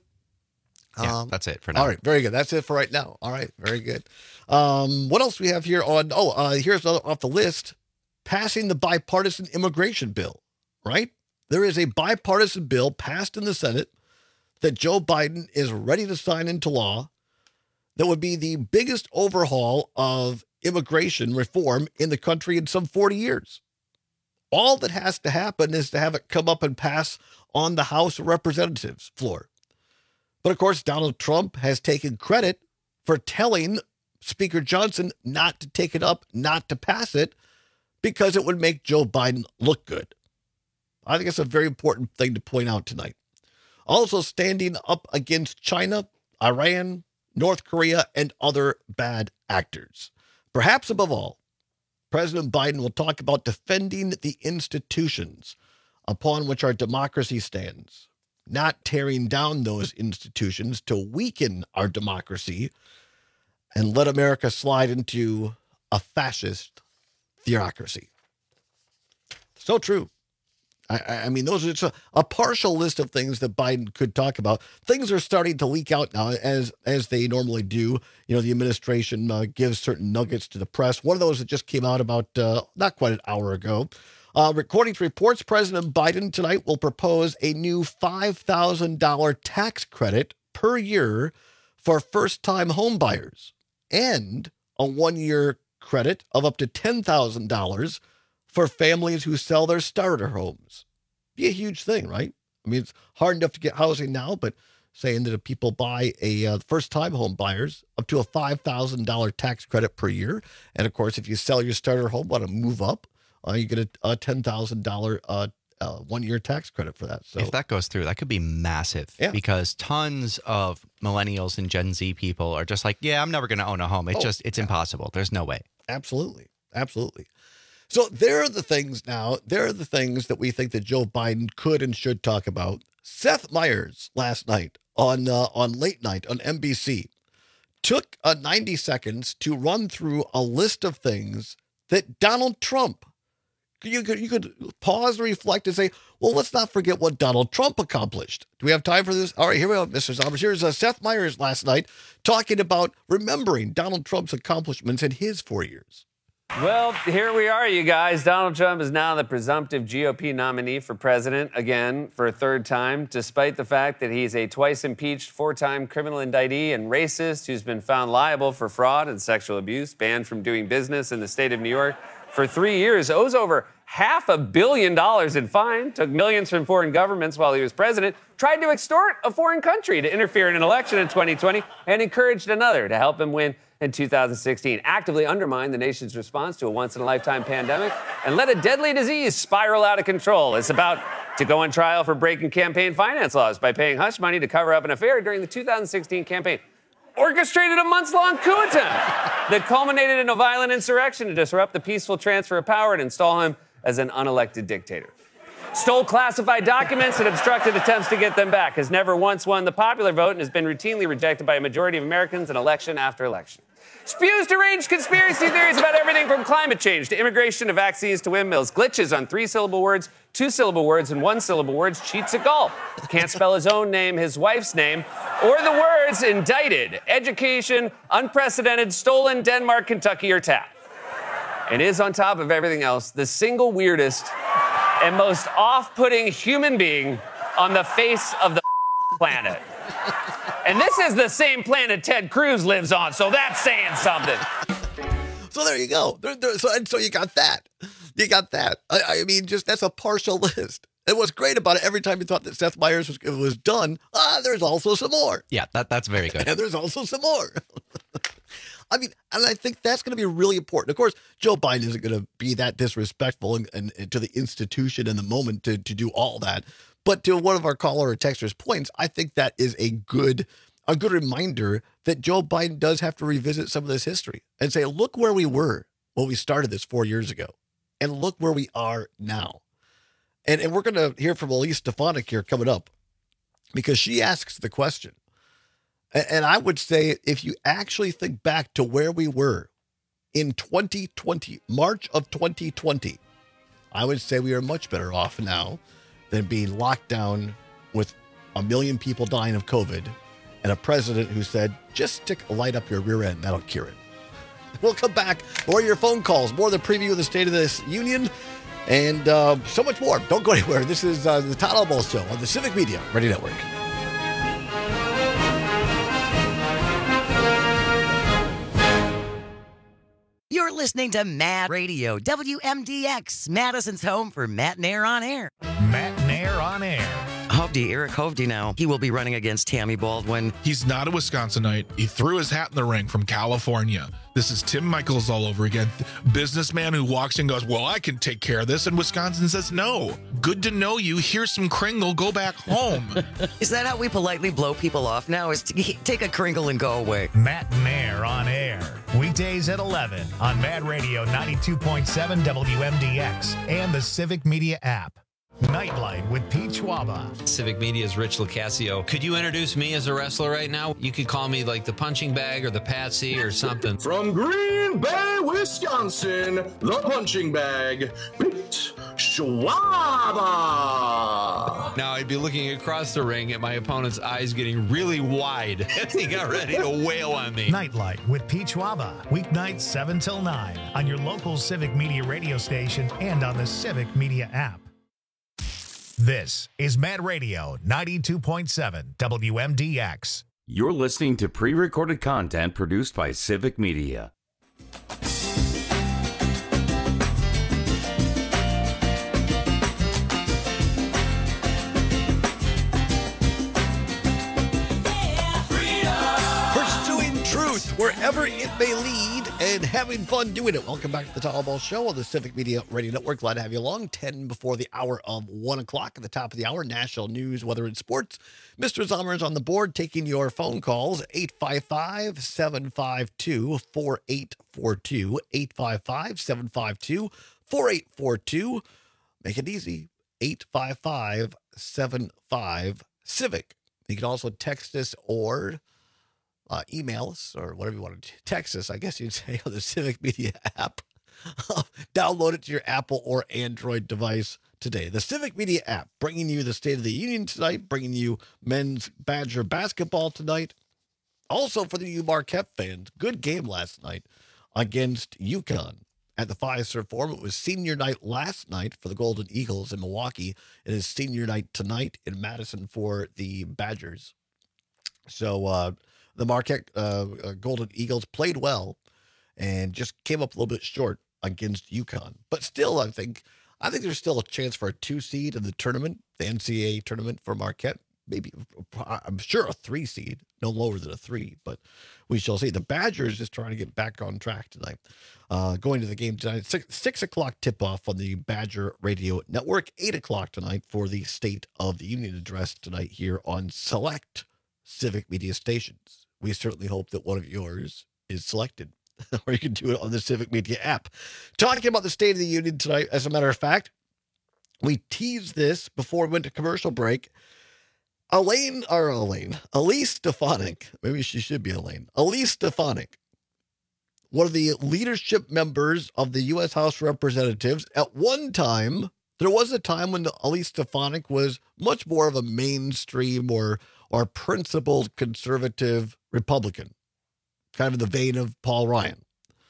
Speaker 18: Yeah,
Speaker 8: Um,
Speaker 18: that's it for now.
Speaker 8: All right, very good. That's it for right now. All right, very good. Um, what else we have here on? Oh, uh, here's another off the list: passing the bipartisan immigration bill. Right, there is a bipartisan bill passed in the Senate that Joe Biden is ready to sign into law. That would be the biggest overhaul of immigration reform in the country in some forty years. All that has to happen is to have it come up and pass on the House of Representatives floor. But of course, Donald Trump has taken credit for telling Speaker Johnson not to take it up, not to pass it, because it would make Joe Biden look good. I think it's a very important thing to point out tonight. Also standing up against China, Iran, North Korea, and other bad actors. Perhaps above all, President Biden will talk about defending the institutions upon which our democracy stands, not tearing down those institutions to weaken our democracy and let America slide into a fascist theocracy. So true. I, I mean, those are just a, a partial list of things that Biden could talk about. Things are starting to leak out now, as as they normally do. You know, the administration uh, gives certain nuggets to the press. One of those that just came out about uh, not quite an hour ago. Uh, according to reports, President Biden tonight will propose a new five thousand dollars tax credit per year for first-time home buyers and a one-year credit of up to ten thousand dollars for families who sell their starter homes. Be a huge thing, right? I mean, it's hard enough to get housing now, but saying that if people buy a uh, first-time home buyers, up to a five thousand dollars tax credit per year. And of course, if you sell your starter home, want to move up, uh, you get a, a ten thousand dollars uh, uh, one-year tax credit for that. So
Speaker 18: if that goes through, that could be massive,
Speaker 8: yeah.
Speaker 18: because tons of millennials and Gen Z people are just like, yeah, I'm never going to own a home. It's
Speaker 8: oh,
Speaker 18: just, it's
Speaker 8: yeah.
Speaker 18: impossible. There's no way.
Speaker 8: Absolutely. Absolutely. So there are the things now, there are the things that we think that Joe Biden could and should talk about. Seth Meyers last night on uh, on late night on N B C took uh, ninety seconds to run through a list of things that Donald Trump, you could, you could pause and reflect and say, well, let's not forget what Donald Trump accomplished. Do we have time for this? All right, here we go, Mister Zomers. Here's uh, Seth Meyers last night talking about remembering Donald Trump's accomplishments in his four years.
Speaker 11: Well, here we are, you guys. Donald Trump is now the presumptive G O P nominee for president again for a third time, despite the fact that he's a twice impeached, four-time criminal indictee and racist who's been found liable for fraud and sexual abuse, banned from doing business in the state of New York for three years, owes over half a billion dollars in fine, took millions from foreign governments while he was president, tried to extort a foreign country to interfere in an election in twenty twenty, and encouraged another to help him win in two thousand sixteen, actively undermined the nation's response to a once-in-a-lifetime pandemic, and let a deadly disease spiral out of control. It's about to go on trial for breaking campaign finance laws by paying hush money to cover up an affair during the two thousand sixteen campaign. Orchestrated a months-long coup attempt that culminated in a violent insurrection to disrupt the peaceful transfer of power and install him as an unelected dictator. Stole classified documents and obstructed attempts to get them back, has never once won the popular vote, and has been routinely rejected by a majority of Americans in election after election. Spews deranged conspiracy theories about everything from climate change to immigration to vaccines to windmills. Glitches on three-syllable words, two-syllable words, and one-syllable words. Cheats at golf. Can't spell his own name, his wife's name, or the words indicted, education, unprecedented, stolen, Denmark, Kentucky, or tap. And is, on top of everything else, the single weirdest and most off-putting human being on the face of the planet. And this is the same planet Ted Cruz lives on, so that's saying something.
Speaker 8: So there you go. There, there, so, and so you got that. You got that. I, I mean, just that's a partial list. And what's great about it, every time you thought that Seth Meyers was, was done, ah, there's also some more.
Speaker 18: Yeah, that that's very good.
Speaker 8: And there's also some more. I mean, and I think that's going to be really important. Of course, Joe Biden isn't going to be that disrespectful and, and, and to the institution in the moment to, to do all that. But to one of our caller or texters' points, I think that is a good a good reminder that Joe Biden does have to revisit some of this history and say, look where we were when we started this four years ago. And look where we are now. And, and we're going to hear from Elise Stefanik here coming up because she asks the question. And, and I would say if you actually think back to where we were in twenty twenty, March of twenty twenty, I would say we are much better off now than being locked down with a million people dying of COVID and a president who said, just stick a light up your rear end. That'll cure it. We'll come back. More of your phone calls, more of the preview of the State of this Union, and uh, so much more. Don't go anywhere. This is uh, the Todd Albaugh Show on the Civic Media Radio Network.
Speaker 12: You're listening to Mad Radio, W M D X, Madison's home for Matt and Air on Air.
Speaker 1: Matt and Air on Air.
Speaker 12: Hovde, Eric Hovde now. He will be running against Tammy Baldwin.
Speaker 3: He's not a Wisconsinite. He threw his hat in the ring from California. This is Tim Michaels all over again. Businessman who walks in and goes, well, I can take care of this. And Wisconsin says, no. Good to know you. Here's some Kringle. Go back home.
Speaker 12: Is that how we politely blow people off now? Is to take a Kringle and go away?
Speaker 1: Matt and Mayor on air. Weekdays at eleven on Mad Radio ninety-two point seven W M D X and the Civic Media app. Nightlight with Pete Schwaba.
Speaker 5: Civic Media's Rich Lucasio. Could you introduce me as a wrestler right now? You could call me like the punching bag or the patsy or something.
Speaker 13: From Green Bay, Wisconsin, the punching bag, Pete Schwaba.
Speaker 5: Now I'd be looking across the ring at my opponent's eyes getting really wide as he got ready to wail on me.
Speaker 1: Nightlight with Pete Schwaba. Weeknights seven till nine on your local Civic Media radio station and on the Civic Media app. This is Mad Radio ninety-two point seven W M D X.
Speaker 16: You're listening to pre-recorded content produced by Civic Media.
Speaker 8: Pursuing truth wherever it may lead and having fun doing it. Welcome back to the Tall Ball Show on the Civic Media Radio Network. Glad to have you along. ten before the hour of one o'clock at the top of the hour. National news, weather, and sports. Mister Zomer is on the board taking your phone calls. eight five five, seven five two, four eight four two. eight five five, seven five two, four eight four two. Make it easy. eight five five, seven five, CIVIC. You can also text us or Uh, email us or whatever you want to text us, I guess you'd say, on the Civic Media app. Download it to your Apple or Android device today. The Civic Media app, bringing you the State of the Union tonight, bringing you men's Badger basketball tonight. Also for the U Marquette fans, good game last night against UConn at the Fiserv Forum. It was senior night last night for the Golden Eagles in Milwaukee. It is senior night tonight in Madison for the Badgers. So, uh, The Marquette uh, uh, Golden Eagles played well and just came up a little bit short against UConn. But still, I think I think there's still a chance for a two seed in the tournament, the N C double A tournament for Marquette. Maybe, I'm sure, a three seed, no lower than a three, but we shall see. The Badgers just trying to get back on track tonight. Uh, going to the game tonight, six, six o'clock tip-off on the Badger Radio Network, eight o'clock tonight for the State of the Union address tonight here on select Civic Media stations. We certainly hope that one of yours is selected, or you can do it on the Civic Media app. Talking about the State of the Union tonight, as a matter of fact, we teased this before we went to commercial break. Elaine, or Elaine, Elise Stefanik, maybe she should be Elaine, Elise Stefanik, one of the leadership members of the U S House of Representatives. At one time, there was a time when Elise Stefanik was much more of a mainstream or or principled conservative Republican, kind of in the vein of Paul Ryan.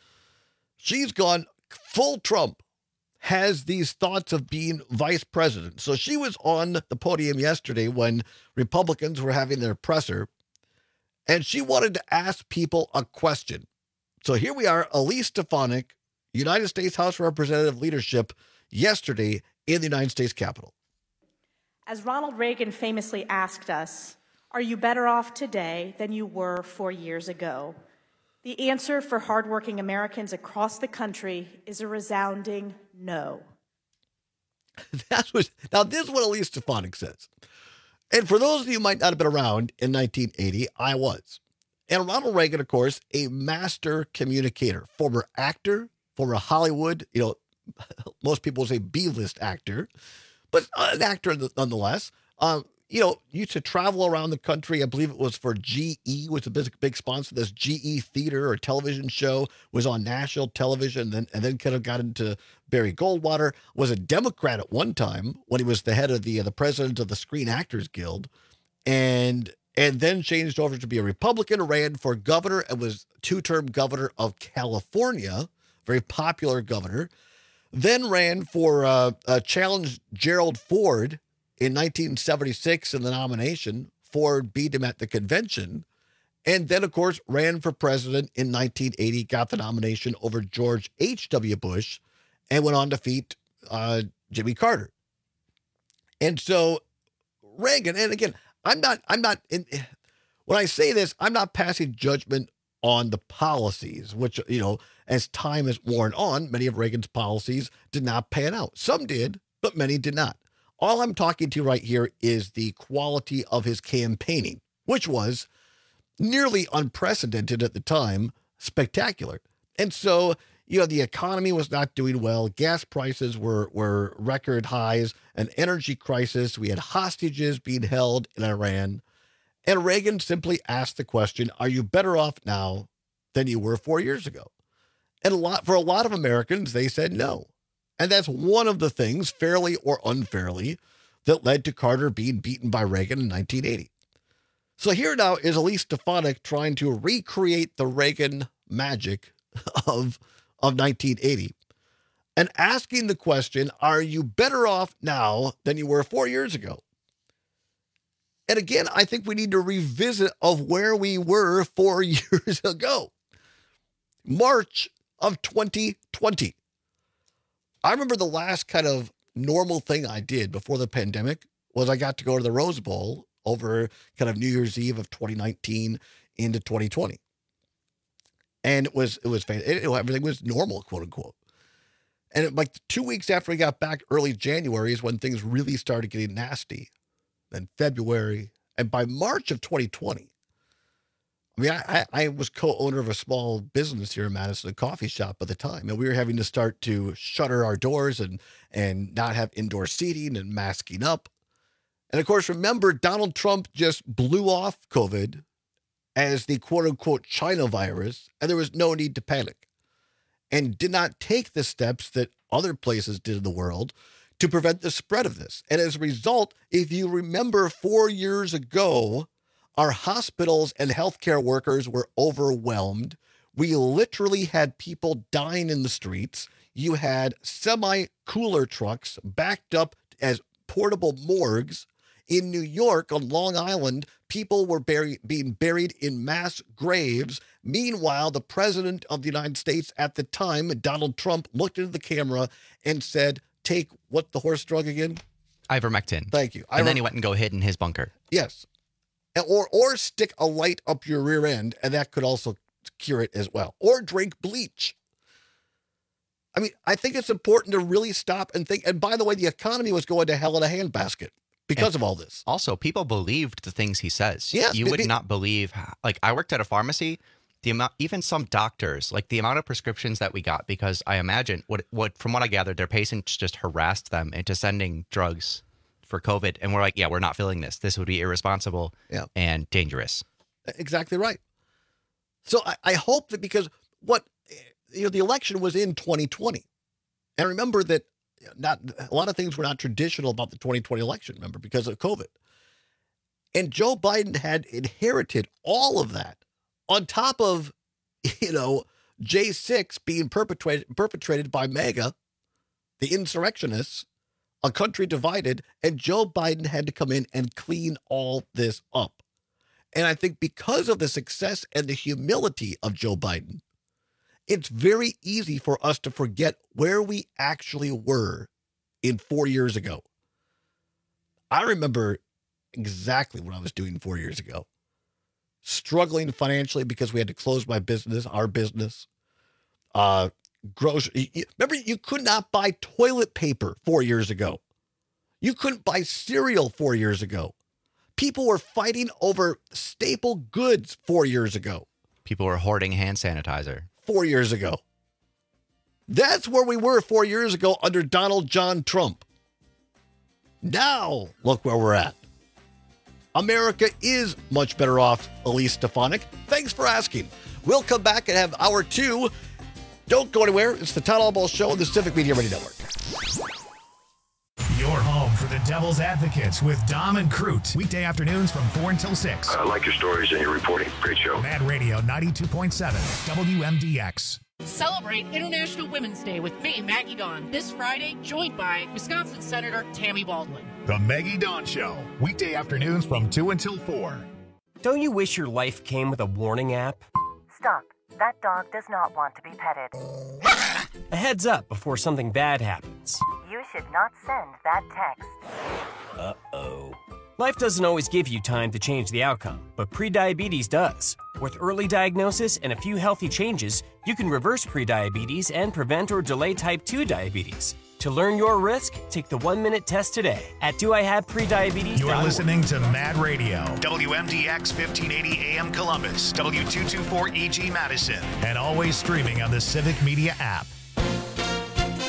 Speaker 8: She's gone full Trump, has these thoughts of being vice president. So she was on the podium yesterday when Republicans were having their presser, and she wanted to ask people a question. So here we are, Elise Stefanik, United States House of Representative leadership, yesterday in the United States Capitol.
Speaker 14: As Ronald Reagan famously asked us, are you better off today than you were four years ago? The answer for hardworking Americans across the country is a resounding no.
Speaker 8: That's what, now, this is what Elise Stefanik says. And for those of you who might not have been around in nineteen eighty, I was. And Ronald Reagan, of course, a master communicator, former actor, former Hollywood, you know, most people would say B-list actor, but an actor nonetheless. Um, you know, used to travel around the country. I believe it was for G E, was a big, big sponsor. This G E theater or television show was on national television, and then, and then kind of got into Barry Goldwater. Was a Democrat at one time when he was the head of the uh, the president of the Screen Actors Guild, and and then changed over to be a Republican, ran for governor, and was two-term governor of California, very popular governor. Then ran for uh, uh, challenged Gerald Ford in nineteen seventy-six in the nomination. Ford beat him at the convention. And then, of course, ran for president in nineteen eighty, got the nomination over George H W. Bush, and went on to defeat uh, Jimmy Carter. And so Reagan, and again, I'm not, I'm not, in, when I say this, I'm not passing judgment on the policies, which, you know, as time has worn on, many of Reagan's policies did not pan out. Some did, but many did not. All I'm talking to right here is the quality of his campaigning, which was nearly unprecedented at the time, spectacular. And so, you know, the economy was not doing well. Gas prices were, were record highs, an energy crisis. We had hostages being held in Iran. And Reagan simply asked the question, are you better off now than you were four years ago? And a lot, for a lot of Americans, they said no. And that's one of the things, fairly or unfairly, that led to Carter being beaten by Reagan in nineteen eighty. So here now is Elise Stefanik trying to recreate the Reagan magic of, of nineteen eighty and asking the question, are you better off now than you were four years ago? And again, I think we need to revisit of where we were four years ago. March of twenty twenty. I remember the last kind of normal thing I did before the pandemic was I got to go to the Rose Bowl over kind of New Year's Eve of twenty nineteen into twenty twenty. And it was, it was, it, it, everything was normal, quote unquote. And it, like two weeks after I got back, early January is when things really started getting nasty. Then February, and by March of twenty twenty, I mean, I, I was co-owner of a small business here in Madison, a coffee shop at the time, and we were having to start to shutter our doors and and not have indoor seating and masking up. And of course, remember, Donald Trump just blew off COVID as the quote-unquote China virus, and there was no need to panic, and did not take the steps that other places did in the world to prevent the spread of this. And as a result, if you remember four years ago, our hospitals and healthcare workers were overwhelmed. We literally had people dying in the streets. You had semi-cooler trucks backed up as portable morgues. In New York, on Long Island, people were buried, being buried in mass graves. Meanwhile, the president of the United States at the time, Donald Trump, looked into the camera and said, take what the horse drug again?
Speaker 18: Ivermectin.
Speaker 8: Thank you.
Speaker 18: And
Speaker 8: Iver-
Speaker 18: then he went and go hid in his bunker.
Speaker 8: Yes. Or or stick a light up your rear end, and that could also cure it as well. Or drink bleach. I mean, I think it's important to really stop and think. And by the way, the economy was going to hell in a handbasket because
Speaker 18: And
Speaker 8: of all this.
Speaker 18: Also, people believed the things he says.
Speaker 8: Yes,
Speaker 18: you
Speaker 8: but
Speaker 18: would
Speaker 8: it-
Speaker 18: not believe, like I worked at a pharmacy, the amount, even some doctors, like the amount of prescriptions that we got, because I imagine what, what, from what I gathered, their patients just harassed them into sending drugs for COVID. And we're like, yeah, we're not filling this. This would be irresponsible
Speaker 8: yeah.
Speaker 18: and dangerous.
Speaker 8: Exactly right. So I, I hope that because what, you know, the election was in twenty twenty. And remember that not a lot of things were not traditional about the twenty twenty election, remember, because of COVID. And Joe Biden had inherited all of that on top of, you know, J six being perpetrated, perpetrated by MAGA, the insurrectionists, a country divided, and Joe Biden had to come in and clean all this up. And I think because of the success and the humility of Joe Biden, it's very easy for us to forget where we actually were in four years ago. I remember exactly what I was doing four years ago. Struggling financially because we had to close my business, our business. Uh, grocery. Remember, you could not buy toilet paper four years ago. You couldn't buy cereal four years ago. People were fighting over staple goods four years ago.
Speaker 18: People were hoarding hand sanitizer.
Speaker 8: Four years ago. That's where we were four years ago under Donald John Trump. Now, look where we're at. America is much better off, Elise Stefanik. Thanks for asking. We'll come back and have hour two. Don't go anywhere. It's the Todd Albaugh Show on the Civic Media Radio Network.
Speaker 1: Your home for the Devil's Advocates with Dom and Crute. Weekday afternoons from four until six.
Speaker 2: I like your stories and your reporting. Great show.
Speaker 1: Mad Radio ninety-two point seven W M D X.
Speaker 4: Celebrate International Women's Day with me, Maggie Dawn, this Friday, joined by Wisconsin Senator Tammy Baldwin.
Speaker 1: The Maggie Dawn Show. Weekday afternoons from two until four.
Speaker 6: Don't you wish your life came with a warning app?
Speaker 9: Stop. That dog does not want to be petted.
Speaker 6: A heads up before something bad happens.
Speaker 9: You should not send that text.
Speaker 6: Uh-oh. Life doesn't always give you time to change the outcome, but prediabetes does. With early diagnosis and a few healthy changes, you can reverse prediabetes and prevent or delay type two diabetes. To learn your risk, take the one-minute test today at do I have prediabetes dot org.
Speaker 1: You are listening to Mad Radio, W M D X fifteen eighty A M Columbus, W two twenty-four E G Madison, and always streaming on the Civic Media app.